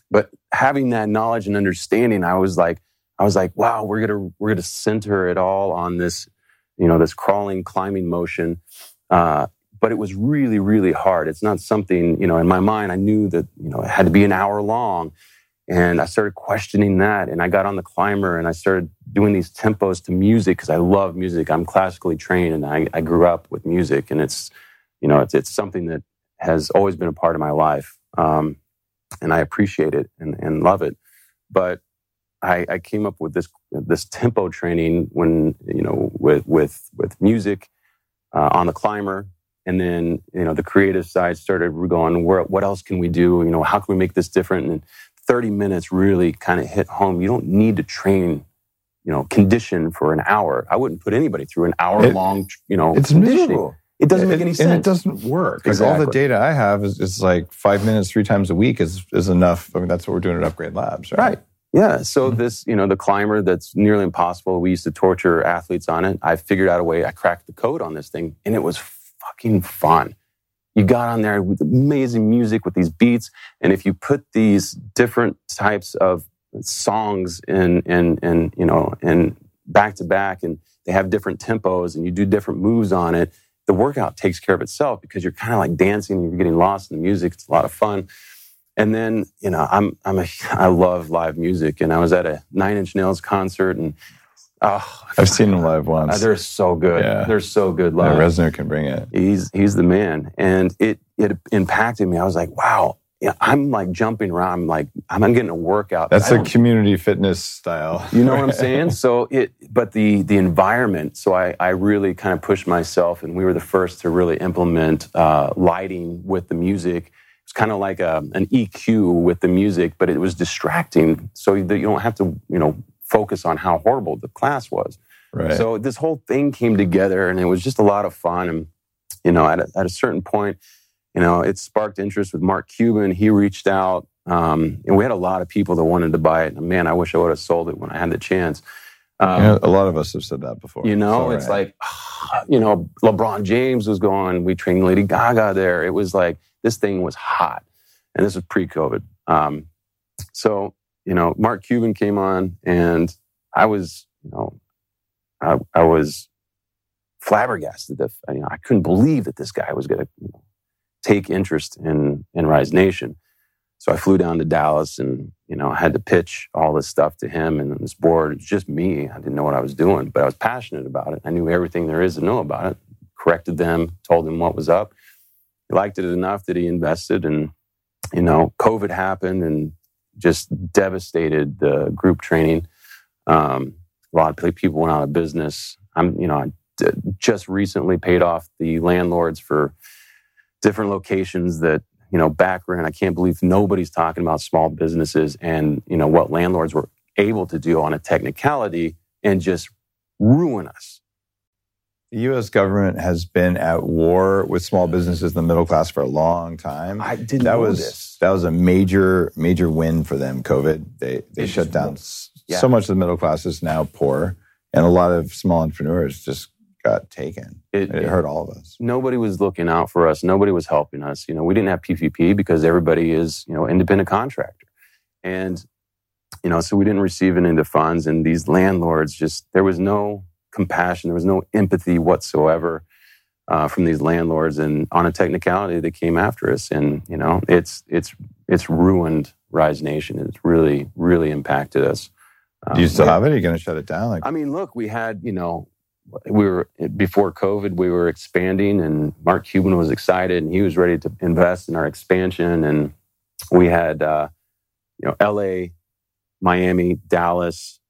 but having that knowledge and understanding, I was like, I was like, wow, we're gonna we're gonna center it all on this, you know, this crawling, climbing motion. Uh, but it was really, really hard. It's not something, you know, in my mind, I knew that, you know, it had to be an hour long. And I started questioning that. And I got on the climber and I started doing these tempos to music because I love music. I'm classically trained and I, I grew up with music. And it's, you know, it's, it's something that has always been a part of my life. Um, and I appreciate it and, and love it. But I, I came up with this this tempo training when, you know, with with with music uh, on the climber. And then, you know, the creative side started going, where, what else can we do? You know, how can we make this different? And thirty minutes really kind of hit home. You don't need to train, you know, condition for an hour. I wouldn't put anybody through an hour it, long, you know, it's miserable. It doesn't it, make any sense. And it doesn't work. Exactly. Like all the data I have is, is like five minutes, three times a week is, is enough. I mean, that's what we're doing at Upgrade Labs, right? Right. Yeah. So mm-hmm. this, you know, the climber that's nearly impossible. We used to torture athletes on it. I figured out a way. I cracked the code on this thing and it was fucking fun. You got on there with amazing music with these beats. And if you put these different types of songs in, in, in you know, in back to back and they have different tempos and you do different moves on it, the workout takes care of itself because you're kind of like dancing and you're getting lost in the music. It's a lot of fun. And then, you know, I'm, I'm a, I love live music. And I was at a Nine Inch Nails concert and, oh, I've seen them live once. Uh, they're so good. Yeah. They're so good live. Yeah, Reznor can bring it. He's, he's the man. And it, it impacted me. I was like, wow, yeah, I'm like jumping around. I'm like, I'm, I'm getting a workout. That's a community fitness style. You know what I'm saying? So it, but the, the environment, so I, I really kind of pushed myself and we were the first to really implement uh, lighting with the music. It's kind of like a, an E Q with the music, but it was distracting so that you don't have to, you know, focus on how horrible the class was. Right. So this whole thing came together and it was just a lot of fun. And, you know, at a, at a certain point, you know, it sparked interest with Mark Cuban. He reached out um, and we had a lot of people that wanted to buy it. And man, I wish I would have sold it when I had the chance. Um, yeah, a lot of us have said that before. You know, it's, it's right. like, you know, LeBron James was going, we trained Lady Gaga there. It was like, this thing was hot. And this was pre-COVID. Um, so, you know, Mark Cuban came on and I was, you know, I, I was flabbergasted that, you know, I couldn't believe that this guy was going to, you know, take interest in, in Rise Nation. So I flew down to Dallas and, you know, I had to pitch all this stuff to him and this board. It's just me. I didn't know what I was doing, but I was passionate about it. I knew everything there is to know about it. Corrected them, told them what was up. He liked it enough that he invested and, you know, COVID happened and just devastated the group training. Um, a lot of people went out of business. I'm, you know, I d- just recently paid off the landlords for different locations that, you know, background. I can't believe nobody's talking about small businesses and, you know, what landlords were able to do on a technicality and just ruin us. The U S government has been at war with small businesses and the middle class for a long time. I didn't that know was, this. That was a major, major win for them, COVID. They they it shut down yeah. so much of the middle class is now poor. And a lot of small entrepreneurs just got taken. It, it hurt all of us. Nobody was looking out for us. Nobody was helping us. You know, we didn't have P P P because everybody is, you know, independent contractor. And, you know, so we didn't receive any of the funds. And these landlords just, there was no compassion. There was no empathy whatsoever uh, from these landlords. And on a technicality, they came after us. And, you know, it's, it's, it's ruined Rise Nation. It's really, really impacted us. Um, Do you still have it? Are you going to shut it down? Like, I mean, look, we had, you know, we were, before COVID, we were expanding and Mark Cuban was excited and he was ready to invest in our expansion. And we had, uh, you know, L A, Miami, Dallas,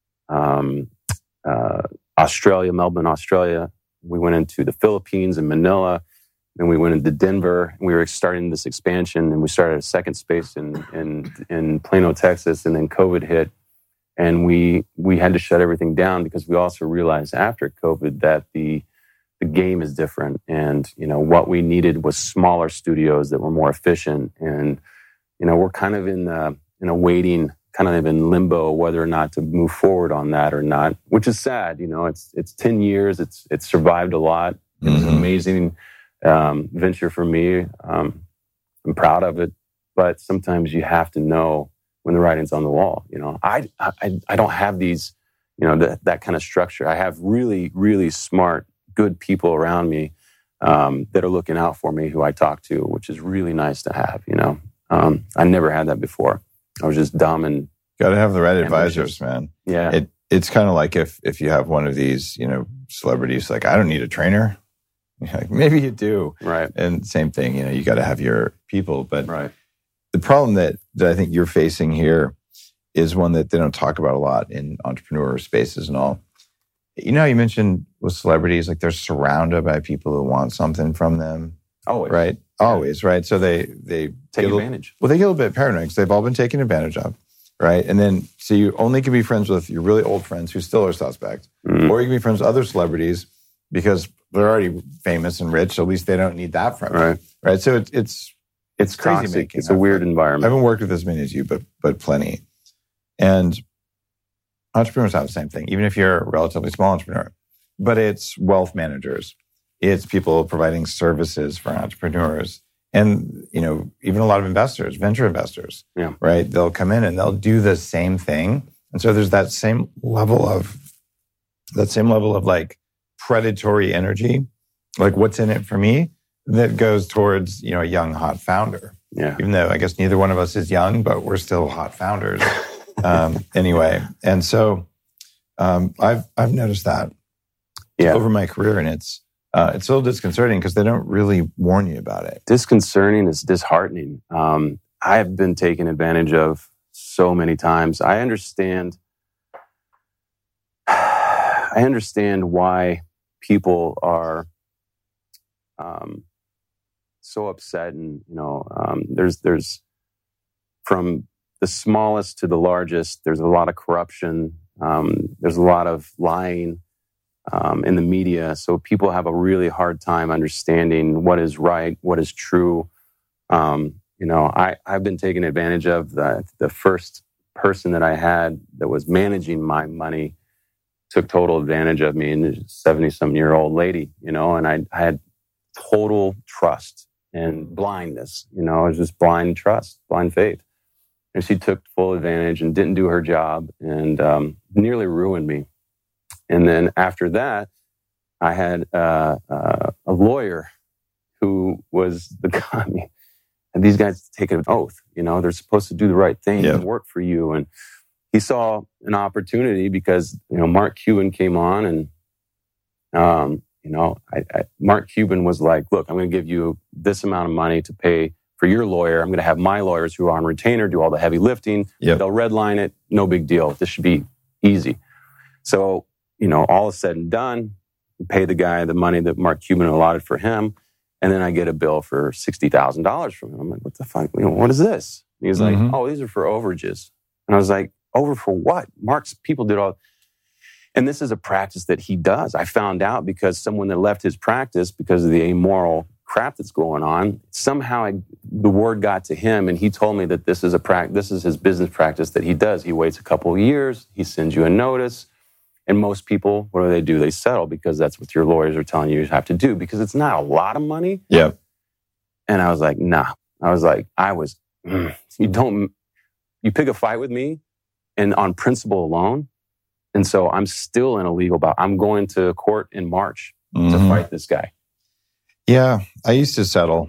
um, uh, Australia, Melbourne, Australia. We went into the Philippines and Manila. Then we went into Denver. And we were starting this expansion and we started a second space in, in, in Plano, Texas. And then COVID hit. And we we had to shut everything down because we also realized after COVID that the the game is different. And, you know, what we needed was smaller studios that were more efficient. And, you know, we're kind of in the, in a waiting, kind of in limbo, whether or not to move forward on that or not, which is sad. You know, it's it's ten years. It's it's survived a lot. It was mm-hmm. an amazing um, venture for me. Um, I'm proud of it. But sometimes you have to know when the writing's on the wall. You know, I I, I don't have these, you know, that that kind of structure. I have really, really smart, good people around me um, that are looking out for me, who I talk to, which is really nice to have. You know, um, I never had that before. I was just dumb and got to have the right advisors, man. Yeah, it it's kind of like if if you have one of these, you know, celebrities, like, I don't need a trainer. Like, maybe you do, right? And same thing, you know, you got to have your people, but right. The problem that, that I think you're facing here is one that they don't talk about a lot in entrepreneur spaces and all. You know, you mentioned with celebrities, like, they're surrounded by people who want something from them. Always. Right? Yeah. Always, right? So they, they take get advantage. A, well, they get a little bit paranoid because they've all been taken advantage of, right? And then, so you only can be friends with your really old friends who still are suspect, mm-hmm. or you can be friends with other celebrities because they're already famous and rich. So at least they don't need that from right. you, right? So it, it's it's crazy toxic. making. It's a weird environment. I haven't worked with as many as you, but but plenty. And entrepreneurs have the same thing, even if you're a relatively small entrepreneur. But it's wealth managers, it's people providing services for entrepreneurs, and you know, even a lot of investors, venture investors. Yeah. Right. They'll come in and they'll do the same thing, and so there's that same level of that same level of like predatory energy, like, what's in it for me, that goes towards, you know, a young, hot founder. Yeah. Even though I guess neither one of us is young, but we're still hot founders um, anyway. And so um, I've I've noticed that yeah. over my career, and it's uh, it's a little disconcerting because they don't really warn you about it. Disconcerting is disheartening. Um, I have been taken advantage of so many times. I understand. I understand why people are um, so upset, and you know, um, there's there's from the smallest to the largest. There's a lot of corruption. Um, there's a lot of lying um, in the media. So people have a really hard time understanding what is right, what is true. Um, you know, I I've been taken advantage of. The the first person that I had that was managing my money took total advantage of me, and a seventy-some-year-old lady, you know, and I, I had total trust and blindness, you know, it was just blind trust, blind faith. And she took full advantage and didn't do her job, and um, nearly ruined me. And then after that, I had uh, uh, a lawyer who was the guy, and these guys take an oath, you know, they're supposed to do the right thing yeah. and work for you. And he saw an opportunity because, you know, Mark Cuban came on, and, um, you know, I, I, Mark Cuban was like, look, I'm going to give you this amount of money to pay for your lawyer. I'm going to have my lawyers who are on retainer do all the heavy lifting. Yep. They'll redline it. No big deal. This should be easy. So, you know, all is said and done, pay the guy the money that Mark Cuban allotted for him. And then I get a bill for sixty thousand dollars from him. I'm like, what the fuck? You know, what is this? And he was mm-hmm. like, oh, these are for overages. And I was like, over for what? Mark's people did all. And this is a practice that he does. I found out because someone that left his practice because of the amoral crap that's going on, somehow I, the word got to him, and he told me that this is a pra- this is his business practice that he does. He waits a couple of years, he sends you a notice, and most people, what do they do? They settle because that's what your lawyers are telling you you have to do, because it's not a lot of money. Yeah. And I was like, nah. I was like, I was, mm, you don't, you pick a fight with me, and on principle alone. And so I'm still in a legal battle. I'm going to court in March mm-hmm. to fight this guy. Yeah, I used to settle.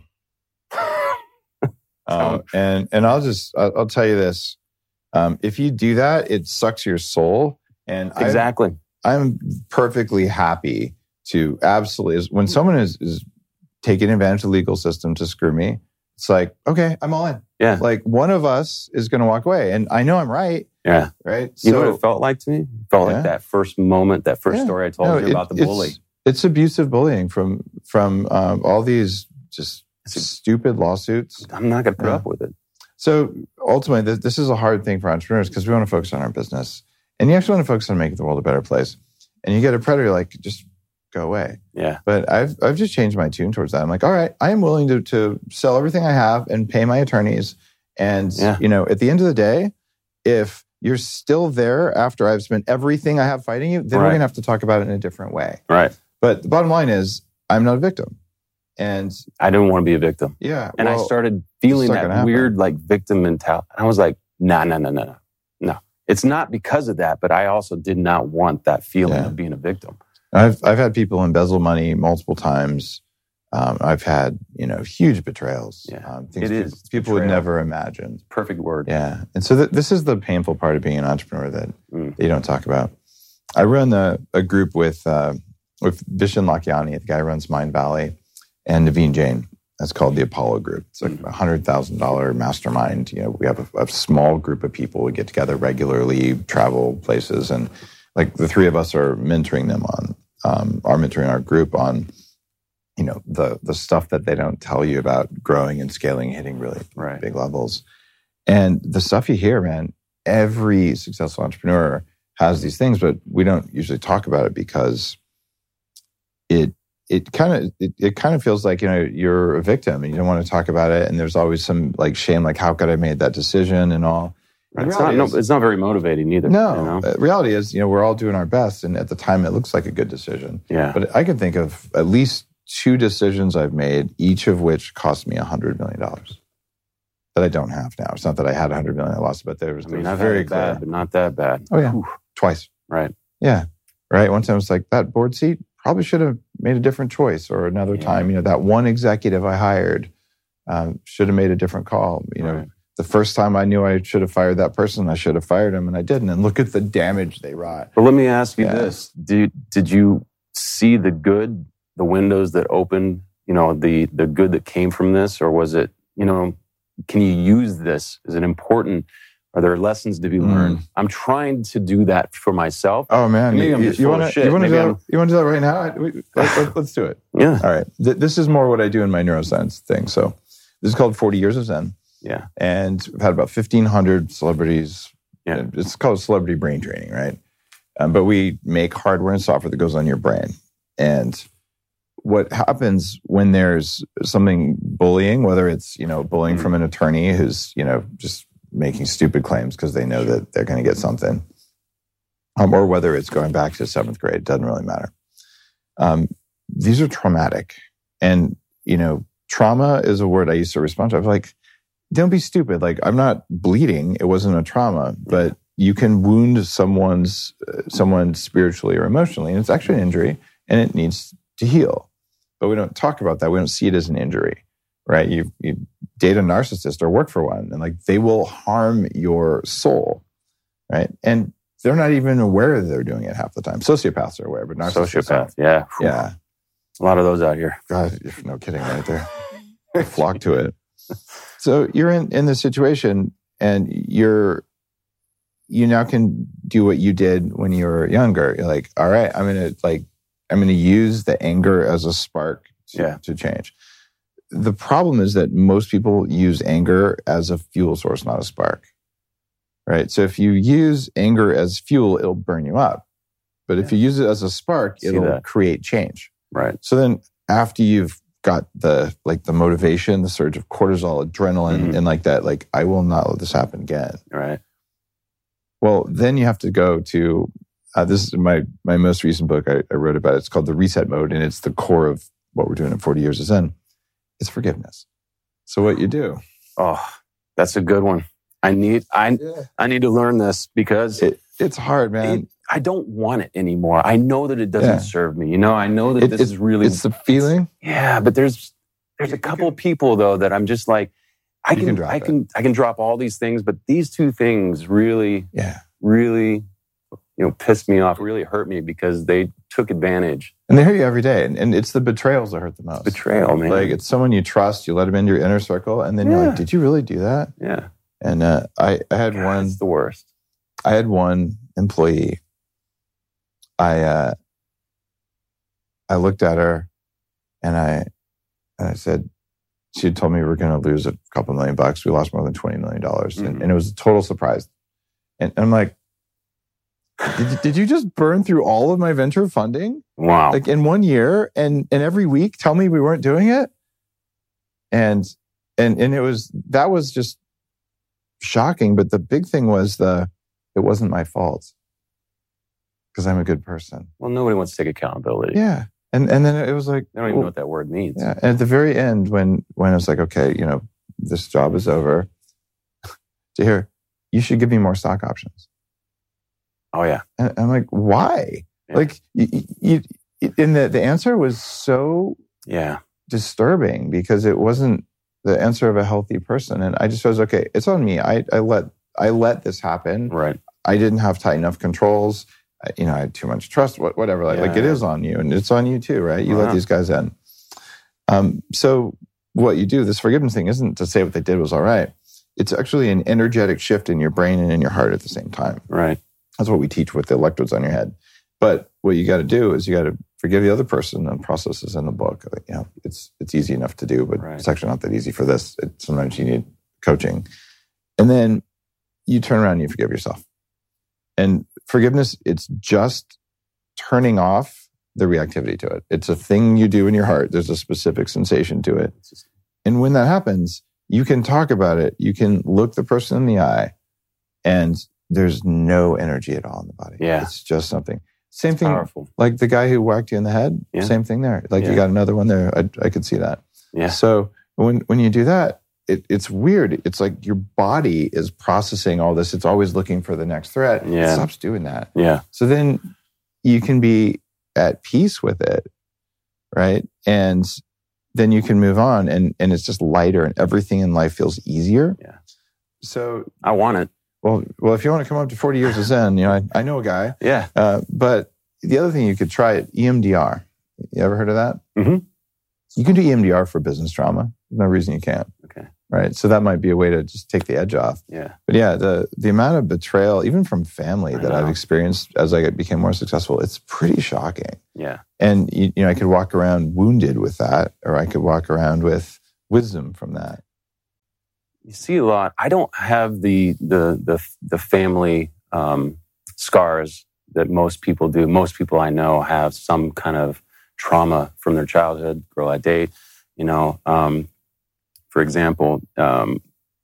um, and and I'll just, I'll, I'll tell you this. Um, if you do that, it sucks your soul. And exactly. I'm, I'm perfectly happy to absolutely, when someone is, is taking advantage of the legal system to screw me, it's like, okay, I'm all in. Yeah. Like, one of us is going to walk away, and I know I'm right. Yeah. Right. You so, know what it felt like to me? It felt yeah. like that first moment, that first yeah. story I told no, you about it, the bully. It's, it's abusive bullying from from um, all these just stupid lawsuits. I'm not going to put yeah. up with it. So ultimately, this, this is a hard thing for entrepreneurs because we want to focus on our business, and you actually want to focus on making the world a better place. And you get a predator, like, just go away. Yeah. But I've I've just changed my tune towards that. I'm like, all right, I am willing to to sell everything I have and pay my attorneys. And yeah. you know, at the end of the day, if you're still there after I've spent everything I have fighting you, then right. we're going to have to talk about it in a different way. Right. But the bottom line is, I'm not a victim. And I didn't want to be a victim. Yeah. And well, I started feeling that weird, like, victim mentality. And I was like, no, no, no, no, no, no. It's not because of that, but I also did not want that feeling Yeah. of being a victim. I've I've had people embezzle money multiple times. Um, I've had, you know, huge betrayals. Yeah. Um, things It people, is people would betrayal. never imagine. Perfect word. Yeah. And so th- this is the painful part of being an entrepreneur that, Mm. that you don't talk about. I run a, a group with uh, with Vishen Lakhiani, the guy who runs Mind Valley, and Naveen Jain. That's called the Apollo Group. It's like a one hundred thousand dollars mastermind. You know, we have a, a small group of people. We get together regularly, travel places, and like the three of us are mentoring them on, um, are mentoring our group on, you know, the the stuff that they don't tell you about growing and scaling, hitting really Right. big levels. And the stuff you hear, man, every successful entrepreneur has these things, but we don't usually talk about it because it it kind of it, it kind of feels like, you know, you're a victim and you don't want to talk about it. And there's always some like shame, like how could I made that decision and all. Right. The It's not. reality No, is- it's not very motivating either. no, You know? uh, reality is, you know, we're all doing our best, and at the time, it looks like a good decision. Yeah. But I can think of at least two decisions I've made, each of which cost me a hundred million dollars that I don't have now. It's not that I had a hundred million, I lost, but there was, I there mean, was I've very had it clear. bad, but not that bad. Oh yeah, Whew. twice. Right. Yeah, right. One time it was like that board seat probably should have made a different choice, or another Yeah. time, you know, that one executive I hired um, should have made a different call. You know. Right. The first time I knew I should have fired that person, I should have fired him, and I didn't. And look at the damage they wrought. But let me ask you Yeah. this: Did did you see the good, the windows that opened? You know, the the good that came from this, or was it? You know, can you use this? Is it important? Are there lessons to be learned? I'm trying to do that for myself. Oh man, Maybe you, I'm you, just you full of want to shit. you want to Maybe do I'm- that, you want to do that right now? I- we- let, let, let's do it. Yeah, All right. Th- this is more what I do in my neuroscience thing. So this is called forty Years of Zen, yeah, and we've had about fifteen hundred celebrities. Yeah. It's called celebrity brain training, right? Um, but we make hardware and software that goes on your brain. And what happens when there's something bullying, whether it's, you know, bullying Mm. from an attorney who's, you know, just making stupid claims because they know that they're going to get something, um, or whether it's going back to seventh grade, it doesn't really matter. Um, these are traumatic. And, you know, trauma is a word I used to respond to. I'm like, don't be stupid. Like, I'm not bleeding. It wasn't a trauma, but you can wound someone's, uh, someone spiritually or emotionally. And it's actually an injury, and it needs to heal. But we don't talk about that. We don't see it as an injury, right? You, you date a narcissist or work for one, and like they will harm your soul, right? And they're not even aware that they're doing it half the time. Sociopaths are aware, but narcissists aren't. sociopath. Yeah, Whew. Yeah. A lot of those out here. God, no kidding right there. They flock to it. So you're in, in this situation, and you're, you now can do what you did when you were younger. You're like, all right, I'm going to like, I'm going to use the anger as a spark to, Yeah. to change. The problem is that most people use anger as a fuel source, not a spark. Right? So if you use anger as fuel, it'll burn you up. But if Yeah. you use it as a spark, See it'll that. create change. Right. So then after you've got the like the motivation, the surge of cortisol, adrenaline, Mhm. and like that, like I will not let this happen again. Right. Well, then you have to go to uh, this is my my most recent book I, I wrote about. It. It's called The Reset Mode, and it's the core of what we're doing in forty Years of Zen. It's forgiveness. So what you do? Oh, that's a good one. I need I I need to learn this because It, it's hard, man. it, I don't want it anymore. I know that it doesn't Yeah. serve me. You know, I know that It- this it's- is really it's the feeling. yeah. But there's there's a couple people though that I'm just like I You can, can drop I it. can I can drop all these things, but these two things really Yeah. really you know pissed me off, really hurt me because they took advantage. And they hurt you every day. And, and it's the betrayals that hurt the most. Betrayal, man. Like it's someone you trust, you let them into your inner circle, and then you're Yeah. like, did you really do that? yeah, And uh, I, I had God, one it's the worst. I had one employee. I uh, I looked at her, and I and I said, she had told me we were going to lose a couple million bucks. We lost more than twenty million dollars, and, Mhm. and it was a total surprise. And, and I'm like, did you, did you just burn through all of my venture funding Wow. like in one year, and and every week tell me we weren't doing it? And and and it was that was just shocking. But the big thing was the it wasn't my fault because I'm a good person. Well, nobody wants to take accountability. Yeah. And and then it was like, They don't even well, know what that word means. yeah. And at the very end, when when I was like, okay, you know, this job is over, to hear, you should give me more stock options. Oh, yeah. And I'm like, why? Yeah. Like, you, you, and the, the answer was so yeah disturbing because it wasn't the answer of a healthy person. And I just was, okay, it's on me. I, I let I let this happen. Right. I didn't have tight enough controls. I, you know, I had too much trust, whatever. Like, yeah. like it is on you, and it's on you too, right? You wow. let these guys in. Um, so what you do, this forgiveness thing, isn't to say what they did was all right. It's actually an energetic shift in your brain and in your heart at the same time. Right. That's what we teach with the electrodes on your head. But what you got to do is you got to forgive the other person, and process is in the book. You know, it's it's easy enough to do, but right. it's actually not that easy for this. It, sometimes you need coaching. And then you turn around and you forgive yourself. And forgiveness, it's just turning off the reactivity to it. It's a thing you do in your heart. There's a specific sensation to it. And when that happens, you can talk about it. You can look the person in the eye, and there's no energy at all in the body. Yeah. It's just something. Same it's thing, powerful. Like the guy who whacked you in the head, yeah. same thing there. Like yeah. you got another one there. I, I could see that. Yeah. So when, when you do that, it, it's weird. It's like your body is processing all this. It's always looking for the next threat. Yeah. It stops doing that. Yeah. So then you can be at peace with it, right? And then you can move on, and, and it's just lighter, and everything in life feels easier. Yeah. So I want it. Well, well, if you want to come up to forty years of Zen, you know, I, I know a guy. Yeah. Uh, but the other thing you could try it, E M D R. You ever heard of that? Mm-hmm. You can do E M D R for business trauma. There's no reason you can't. Okay. Right. So that might be a way to just take the edge off. Yeah. But yeah, the the amount of betrayal, even from family, I that know. I've experienced as I became more successful, it's pretty shocking. Yeah. And you, you know, I could walk around wounded with that, or I could walk around with wisdom from that. You see a lot. I don't have the the the, the family um, scars that most people do. Most people I know have some kind of trauma from their childhood. Girl I date, you know. Um, for example, um,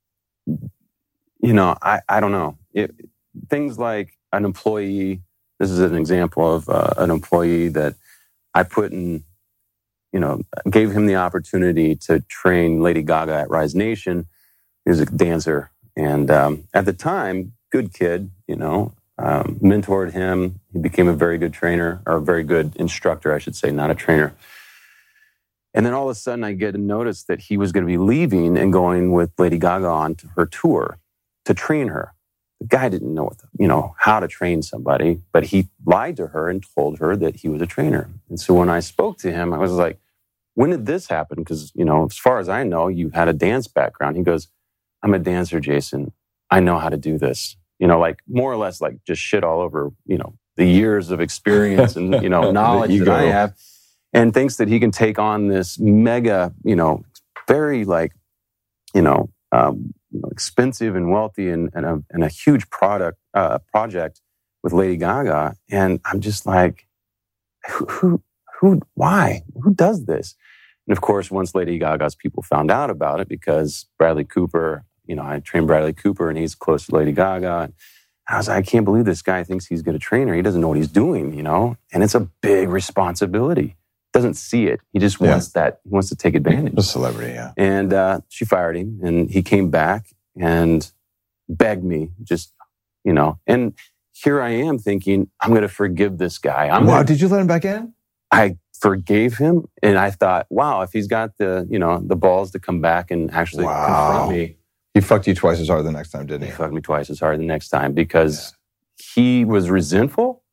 you know, I, I don't know. It, things like an employee. This is an example of uh, an employee that I put in. You know, gave him the opportunity to train Lady Gaga at Rise Nation. He was a dancer, and um, at the time, good kid, you know, um, mentored him. He became a very good trainer, or a very good instructor, I should say, not a trainer. And then all of a sudden, I get a notice that he was going to be leaving and going with Lady Gaga on to her tour to train her. The guy didn't know what the, you know how to train somebody, but he lied to her and told her that he was a trainer. And so when I spoke to him, I was like, "When did this happen?" Because, you know, as far as I know, you had a dance background. He goes, "I'm a dancer, Jason. I know how to do this." You know, like more or less like just shit all over, you know, the years of experience and, you know, knowledge that I have, and thinks that he can take on this mega, you know, very like, you know, um, you know expensive and wealthy and, and, a, and a huge product uh, project with Lady Gaga. And I'm just like, who, who, who, why? Who does this? And of course, once Lady Gaga's people found out about it, because Bradley Cooper, you know, I trained Bradley Cooper and he's close to Lady Gaga. And I was like, I can't believe this guy thinks he's going to train her. He doesn't know what he's doing, you know? And it's a big responsibility. Doesn't see it. He just wants yeah. that. He wants to take advantage. A celebrity, yeah. And uh, she fired him, and he came back and begged me, just, you know. And here I am thinking, I'm going to forgive this guy. I'm wow, gonna, did you let him back in? I forgave him, and I thought, wow, if he's got the, you know, the balls to come back and actually wow. confront me. He fucked you twice as hard the next time, didn't he? He fucked me twice as hard the next time because yeah. he was resentful,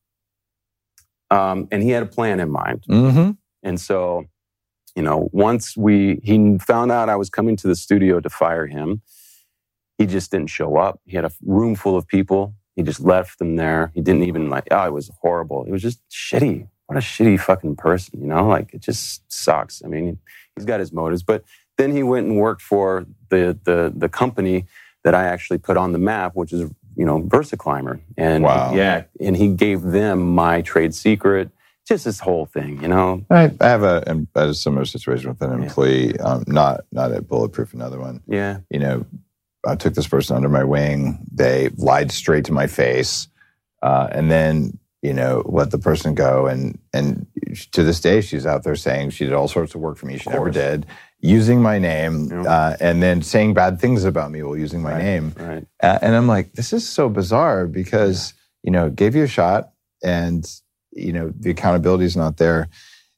um, and he had a plan in mind. Mm-hmm. And so, you know, once we he found out I was coming to the studio to fire him, he just didn't show up. He had a room full of people. He just left them there. He didn't even like, oh, it was horrible. It was just shitty. What a shitty fucking person, you know? Like, it just sucks. I mean, he's got his motives. But then he went and worked for the the the company that I actually put on the map, which is, you know, VersaClimber. And wow. yeah, and he gave them my trade secret. Just this whole thing, you know. I, I have a, a similar situation with an employee, yeah. um, not not at Bulletproof, another one. Yeah. You know, I took this person under my wing. They lied straight to my face, uh, and then, you know, let the person go. And and to this day, she's out there saying she did all sorts of work for me. She never did. using my name, Yeah. uh, and then saying bad things about me while using my Right, name. right. Uh, and I'm like, this is so bizarre because, you know, gave you a shot and, you know, the accountability is not there.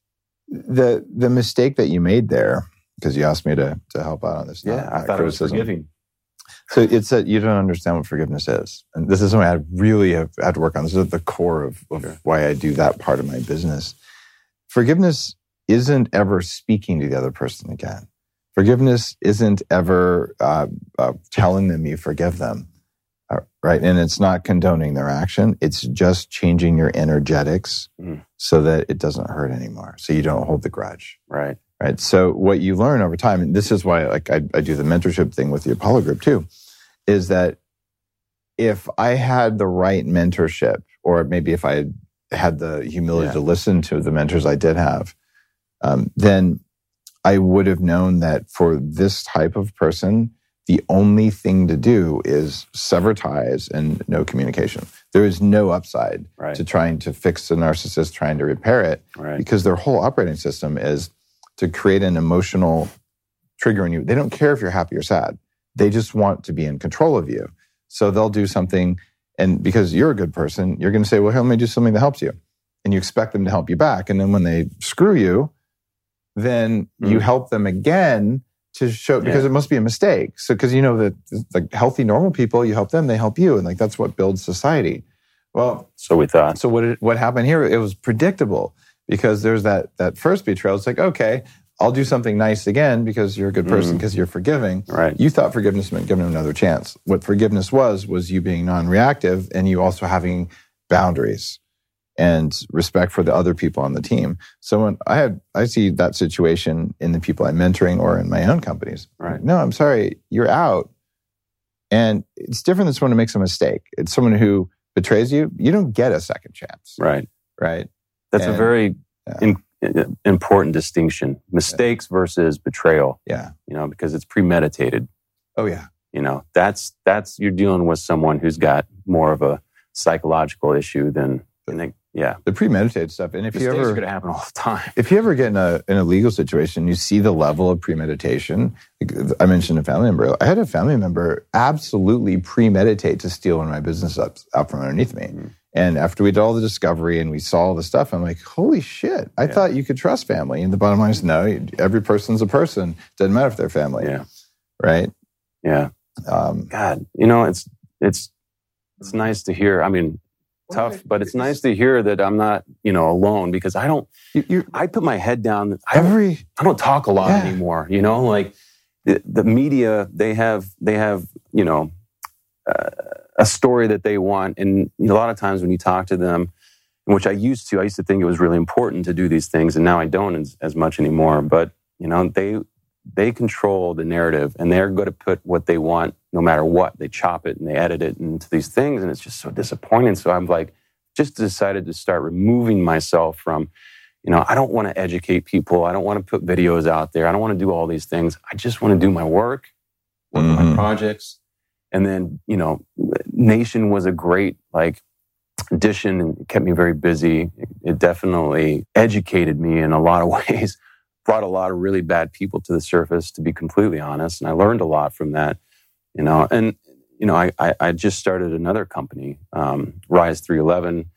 The the mistake that you made there, because you asked me to to help out on this. Yeah, not, I not thought criticism. it was forgiving. So it's that you don't understand what forgiveness is. And this is something I really have had to work on. This is at the core of, of Sure. why I do that part of my business. Forgiveness isn't ever speaking to the other person again. Forgiveness isn't ever uh, uh, telling them you forgive them, uh, right? And it's not condoning their action. It's just changing your energetics Mm. so that it doesn't hurt anymore. So you don't hold the grudge. Right. Right. So what you learn over time, and this is why like I, I do the mentorship thing with the Apollo group too, is that if I had the right mentorship, or maybe if I had had the humility Yeah. to listen to the mentors I did have, um, then I would have known that for this type of person, the only thing to do is sever ties and no communication. There is no upside Right. to trying to fix the narcissist, trying to repair it, Right. because their whole operating system is to create an emotional trigger in you. They don't care if you're happy or sad. They just want to be in control of you. So they'll do something, and because you're a good person, you're going to say, well, here, let me do something that helps you. And you expect them to help you back. And then when they screw you, then you Mm. help them again to show, because Yeah. it must be a mistake. So, because you know that like healthy, normal people, you help them, they help you. And like, that's what builds society. Well, So we thought. so what, what happened here, it was predictable. Because there's that that first betrayal. It's like, okay, I'll do something nice again because you're a good person, because you're forgiving. Right. You thought forgiveness meant giving them another chance. What forgiveness was, was you being non-reactive and you also having boundaries and respect for the other people on the team. So when I have, I see that situation in the people I'm mentoring or in my own companies. Right. No, I'm sorry, you're out. And it's different than someone who makes a mistake. It's someone who betrays you. You don't get a second chance. Right. Right. That's And- a very yeah. in, in- important distinction. Mistakes versus betrayal, Yeah. you know, because it's premeditated. Oh, yeah. You know, that's, that's, you're dealing with someone who's got more of a psychological issue than, than they, yeah. The premeditated stuff. And if Mistakes you are ever, going to happen all the time. if you ever get in a in a legal situation, you see the level of premeditation. I mentioned a family member. I had a family member absolutely premeditate to steal one of my business up, out from underneath me. Mm-hmm. And after we did all the discovery and we saw all the stuff, I'm like, holy shit! I Yeah. thought you could trust family. And the bottom line is, no. Every person's a person. Doesn't matter if they're family. Yeah. Right. Yeah. Um, God, you know, it's, it's, it's nice to hear. I mean, tough, but it's nice to hear that I'm not, you know, alone, because I don't, you, you I put my head down. I don't, every I don't talk a lot Yeah. anymore, you know, like the, the media, they have, they have, you know, uh, a story that they want. And a lot of times when you talk to them, which I used to, I used to think it was really important to do these things. And now I don't as, as much anymore, but you know, they, they control the narrative, and they're going to put what they want no matter what. They chop it and they edit it into these things. And it's just so disappointing. So I'm like, just decided to start removing myself from, you know, I don't want to educate people. I don't want to put videos out there. I don't want to do all these things. I just want to do my work, work on Mhm. my projects. And then, you know, Nation was a great, like, addition and it kept me very busy. It definitely educated me in a lot of ways, brought a lot of really bad people to the surface, to be completely honest. And I learned a lot from that, you know, and, you know, I, I, I just started another company, um, Rise three eleven.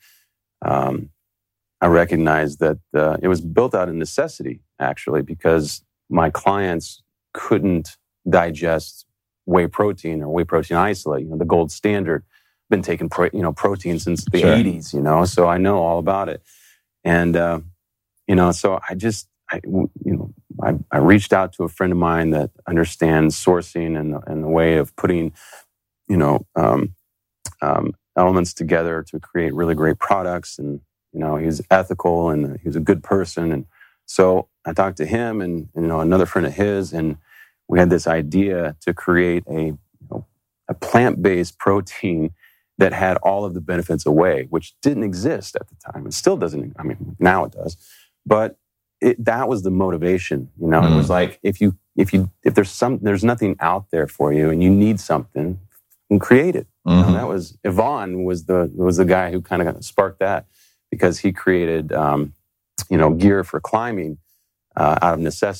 Um, I recognized that uh, it was built out of necessity, actually, because my clients couldn't digest whey protein or whey protein isolate, you know, the gold standard. Been taking, pro, you know, protein since the Sure. eighties, you know, so I know all about it. And, uh, you know, so I just, I, you know, I, I reached out to a friend of mine that understands sourcing and, and the way of putting, you know, um, um, elements together to create really great products. And, you know, he's ethical and he was a good person. And so I talked to him and, you know, another friend of his, and we had this idea to create a, you know, a plant-based protein that had all of the benefits of whey, which didn't exist at the time. It still doesn't, I mean, now it does. But it, that was the motivation, you know? Mm. It was like, if you, if you, if there's some, there's nothing out there for you and you need something, you can create it. You know, Mhm. that was, Yvonne was the, was the guy who kind of sparked that, because he created, um, you know, gear for climbing uh, out of necessity.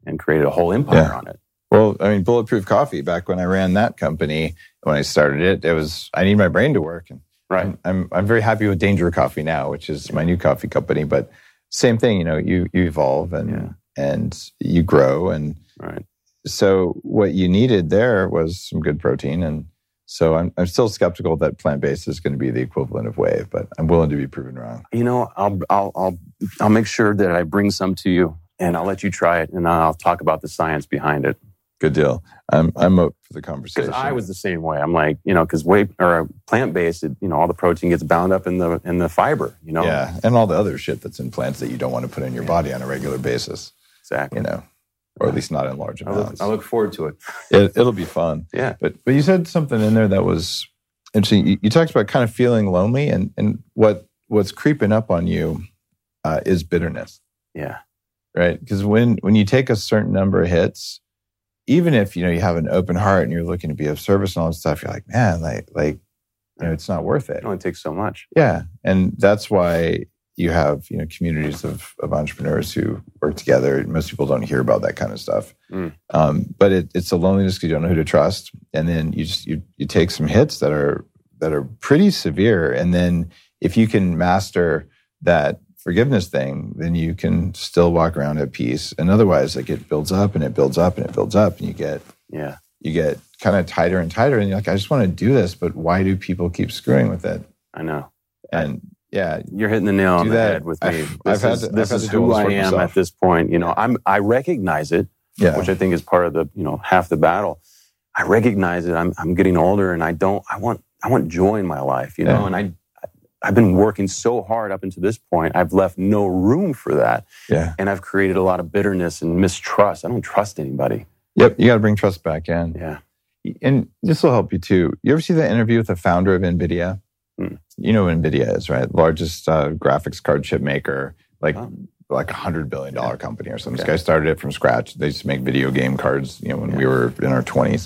and created a whole empire Yeah. on it. Well, I mean, Bulletproof Coffee, back when I ran that company, when I started it, it was, I need my brain to work. And Right. I'm, I'm, I'm very happy with Danger Coffee now, which is my new coffee company. But same thing, you know, you, you evolve and, Yeah. and you grow. And Right. so what you needed there was some good protein. And so I'm, I'm still skeptical that plant-based is going to be the equivalent of whey, but I'm willing to be proven wrong. You know, I'll I'll I'll I'll make sure that I bring some to you, and I'll let you try it, and I'll talk about the science behind it. Good deal. I'm, I'm up for the conversation. Because I was the same way. I'm like, you know, because whey or plant-based, it, you know, all the protein gets bound up in the in the fiber. You know. Yeah, and all the other shit that's in plants that you don't want to put in your body on a regular basis. Exactly. You know, or at least not in large I look, amounts. I look forward to it. It, it'll be fun. Yeah. But but you said something in there that was interesting. You, you talked about kind of feeling lonely, and, and what what's creeping up on you uh, is bitterness, Yeah. right? Because when when you take a certain number of hits, even if you know you have an open heart and you're looking to be of service and all that stuff, you're like, man, like like you know, it's not worth it. It only takes so much. Yeah, and that's why you have you know communities of, of entrepreneurs who work together. Most people don't hear about that kind of stuff, Mm. um, but it, it's a loneliness because you don't know who to trust, and then you just you you take some hits that are that are pretty severe, and then if you can master that forgiveness thing, then you can still walk around at peace. And otherwise, like it builds up and it builds up and it builds up, and you get Yeah. you get kind of tighter and tighter, and you're like, I just want to do this, but why do people keep screwing with it? I know. And yeah, You're hitting the nail on Do the that. head with me. I've- this I've had is, to- I've this had is to do all who this I work am myself. at this point. You know, I'm I recognize it, yeah, which I think is part of the, you know, half the battle. I recognize it. I'm I'm getting older, and I don't. I want I want joy in my life. You know, Yeah. and I I've been working so hard up until this point. I've left no room for that, yeah. and I've created a lot of bitterness and mistrust. I don't trust anybody. Yep, you got to bring trust back in. Yeah. And this will help you too. You ever see that interview with the founder of NVIDIA? Hmm. You know what NVIDIA is, right? Largest uh, graphics card chip maker, like Oh. like a hundred billion dollar company or something. Okay. This guy started it from scratch. They used to make video game cards, you know, when we were in our twenties.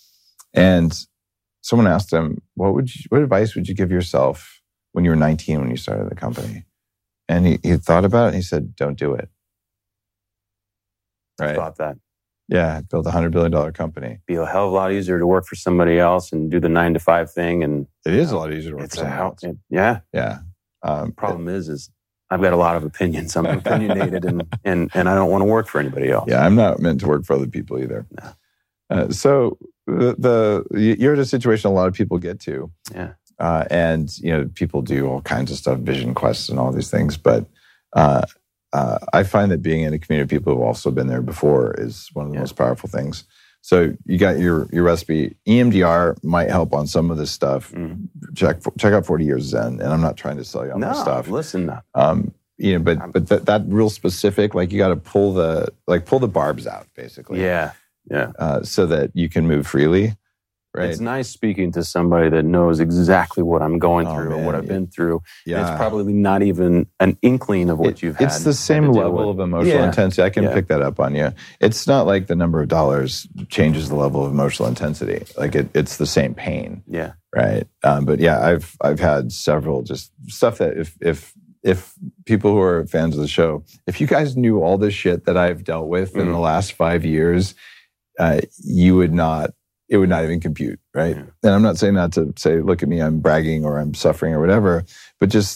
And someone asked him, "What would you, what advice would you give yourself when you were nineteen when you started the company?" And he, he thought about it and he said, "Don't do it." I Right? thought that Yeah, build a hundred billion dollar company. be a hell of a lot easier to work for somebody else and do the nine to five thing. And It is a lot easier to work it's for a someone hell. else. it- yeah. Yeah. Um, Problem is, is I've got a lot of opinions. I'm opinionated, and and and I don't want to work for anybody else. Yeah, I'm not meant to work for other people either. No. Uh, so the, the you're in a situation a lot of people get to, Yeah. uh, and you know people do all kinds of stuff, vision quests and all these things. But uh, uh, I find that being in a community of people who've also been there before is one of the Yeah. most powerful things. So you got your your recipe. E M D R might help on some of this stuff. Mm. Check check out forty Years Zen, and I'm not trying to sell you on No, this stuff. listen. Um, you know, but I'm- but that, that real specific, like you got to pull the like pull the barbs out basically. Yeah. Yeah. Uh, so that you can move freely, right? It's nice speaking to somebody that knows exactly what I'm going Oh, through man, or what I've yeah. been through. yeah, And it's probably not even an inkling of what It- you've had. it's the had same to deal level with. of emotional Yeah. intensity. I can Yeah. pick that up on you. It's not like the number of dollars changes the level of emotional intensity. Like it, it's the same pain, Yeah. right? Um, but yeah, I've I've had several just stuff that if if if people who are fans of the show, if you guys knew all this shit that I've dealt with in Mhm. the last five years, uh, you would not. It would not even compute, right? Yeah. And I'm not saying that to say, look at me, I'm bragging or I'm suffering or whatever, but just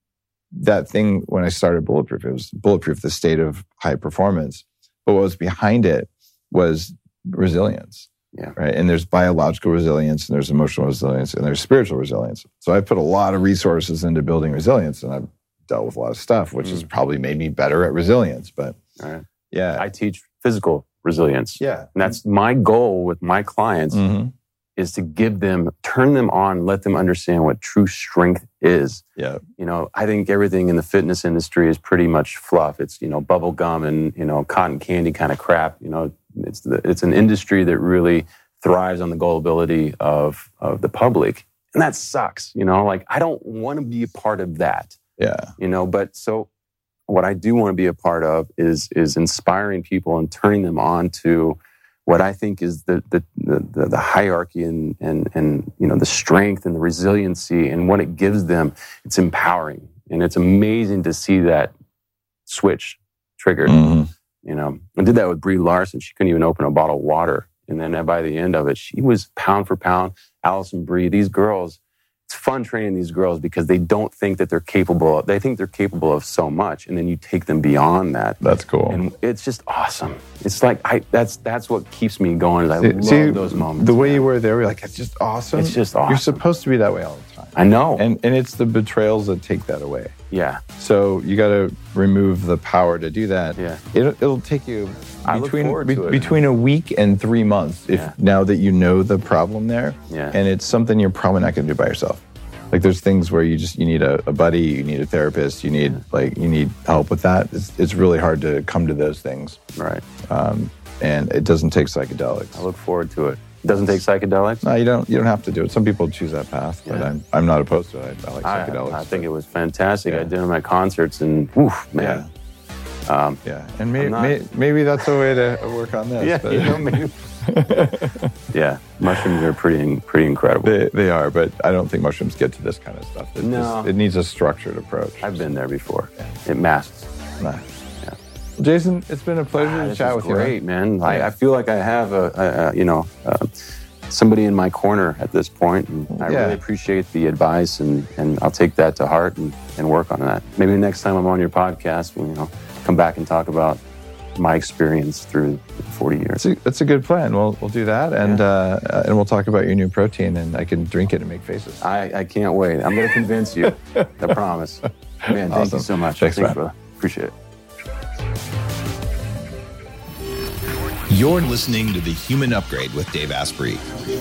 that thing when I started Bulletproof, it was Bulletproof, the state of high performance. But what was behind it was resilience, Yeah. right? And there's biological resilience, and there's emotional resilience, and there's spiritual resilience. So I put a lot of resources into building resilience, and I've dealt with a lot of stuff, which has probably made me better at resilience. But All right. yeah, I teach physical resilience. yeah, And that's my goal with my clients Mhm. is to give them, turn them on, let them understand what true strength is. yeah, You know, I think everything in the fitness industry is pretty much fluff. It's, you know, bubble gum and, you know, cotton candy kind of crap. You know, it's the, it's an industry that really thrives on the gullibility of, of the public. And that sucks. You know, like I don't want to be a part of that, yeah, you know, but so what I do want to be a part of is, is inspiring people and turning them on to what I think is the the the, the hierarchy and, and and you know the strength and the resiliency and what it gives them. It's empowering, and it's amazing to see that switch triggered. Mhm. You know, I did that with Brie Larson. She couldn't even open a bottle of water. And then by the end of it, she was pound for pound. Allison Brie, these girls, it's fun training these girls because they don't think that they're capable of, they think they're capable of so much. And then you take them beyond that. That's cool. And it's just awesome. It's like, I, that's that's what keeps me going. I see, love see, those moments. The way man. you were there, you're like, it's just awesome. It's just awesome. You're supposed to be that way all the time. I know. And and it's the betrayals that take that away. Yeah. So you got to remove the power to do that. Yeah. It'll, it'll take you I between look forward be, to it, between man. a week and three months. If Yeah. now that you know the problem there, Yeah. and it's something you're probably not going to do by yourself. Like there's things where you just you need a, a buddy, you need a therapist, you need like you need help with that. It's it's really hard to come to those things. Right. Um, and it doesn't take psychedelics. I look forward to it. It doesn't take psychedelics? No, you don't. You don't have to do it. Some people choose that path, but Yeah. I'm I'm not opposed to it. I, I like I, psychedelics. I think but- it was fantastic. Yeah. I did them at concerts, and woof, man. Um, Yeah, and may, I'm not- may, maybe that's a way to work on this. yeah, but you know, maybe. yeah, mushrooms are pretty, pretty incredible. they, they are, but I don't think mushrooms get to this kind of stuff. It, No. just, it needs a structured approach. I've been there before. It masks. Nah. Yeah. Well, Jason, it's been a pleasure Ah, to this chat is with great, you. man. I, Yeah. I feel like I have a, a, a you know, uh, somebody in my corner at this point, and I Yeah. really appreciate the advice, and, and I'll take that to heart and, and work on that. Maybe next time I'm on your podcast, we'll, you know, come back and talk about my experience through forty years. That's a, that's a good plan. We'll we'll do that, and Yeah. uh, and we'll talk about your new protein, and I can drink it and make faces. I, I can't wait. I'm going to convince you. I promise. Man, thank Awesome. you so much. Thanks, man. brother. Appreciate it. You're listening to The Human Upgrade with Dave Asprey.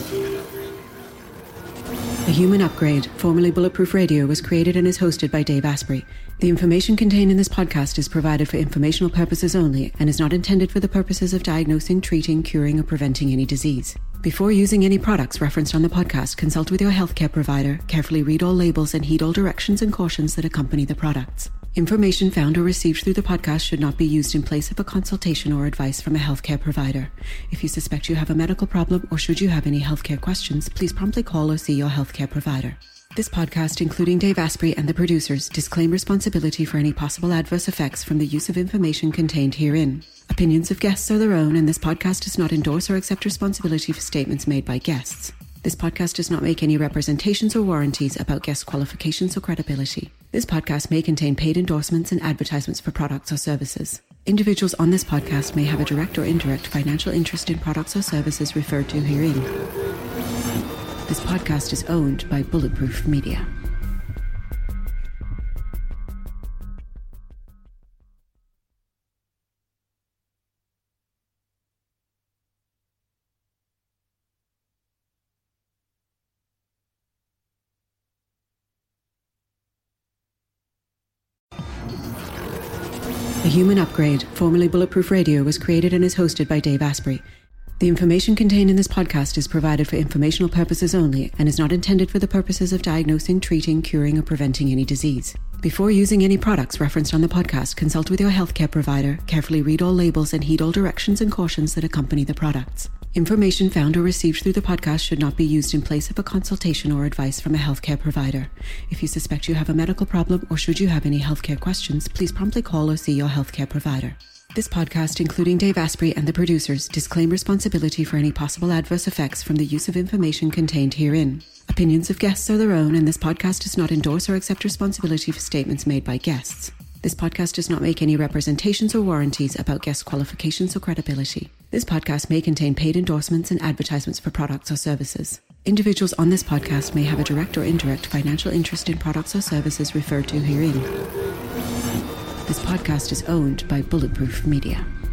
The Human Upgrade, formerly Bulletproof Radio, was created and is hosted by Dave Asprey. The information contained in this podcast is provided for informational purposes only and is not intended for the purposes of diagnosing, treating, curing, or preventing any disease. Before using any products referenced on the podcast, consult with your healthcare provider, carefully read all labels, and heed all directions and cautions that accompany the products. Information found or received through the podcast should not be used in place of a consultation or advice from a healthcare provider. If you suspect you have a medical problem or should you have any healthcare questions, please promptly call or see your healthcare provider. This podcast, including Dave Asprey and the producers, disclaim responsibility for any possible adverse effects from the use of information contained herein. Opinions of guests are their own, and this podcast does not endorse or accept responsibility for statements made by guests. This podcast does not make any representations or warranties about guest qualifications or credibility. This podcast may contain paid endorsements and advertisements for products or services. Individuals on this podcast may have a direct or indirect financial interest in products or services referred to herein. This podcast is owned by Bulletproof Media. The Human Upgrade, formerly Bulletproof Radio, was created and is hosted by Dave Asprey. The information contained in this podcast is provided for informational purposes only and is not intended for the purposes of diagnosing, treating, curing, or preventing any disease. Before using any products referenced on the podcast, consult with your healthcare provider, carefully read all labels, and heed all directions and cautions that accompany the products. Information found or received through the podcast should not be used in place of a consultation or advice from a healthcare provider. If you suspect you have a medical problem or should you have any healthcare questions, please promptly call or see your healthcare provider. This podcast, including Dave Asprey and the producers, disclaim responsibility for any possible adverse effects from the use of information contained herein. Opinions of guests are their own, and this podcast does not endorse or accept responsibility for statements made by guests. This podcast does not make any representations or warranties about guest qualifications or credibility. This podcast may contain paid endorsements and advertisements for products or services. Individuals on this podcast may have a direct or indirect financial interest in products or services referred to herein. This podcast is owned by Bulletproof Media.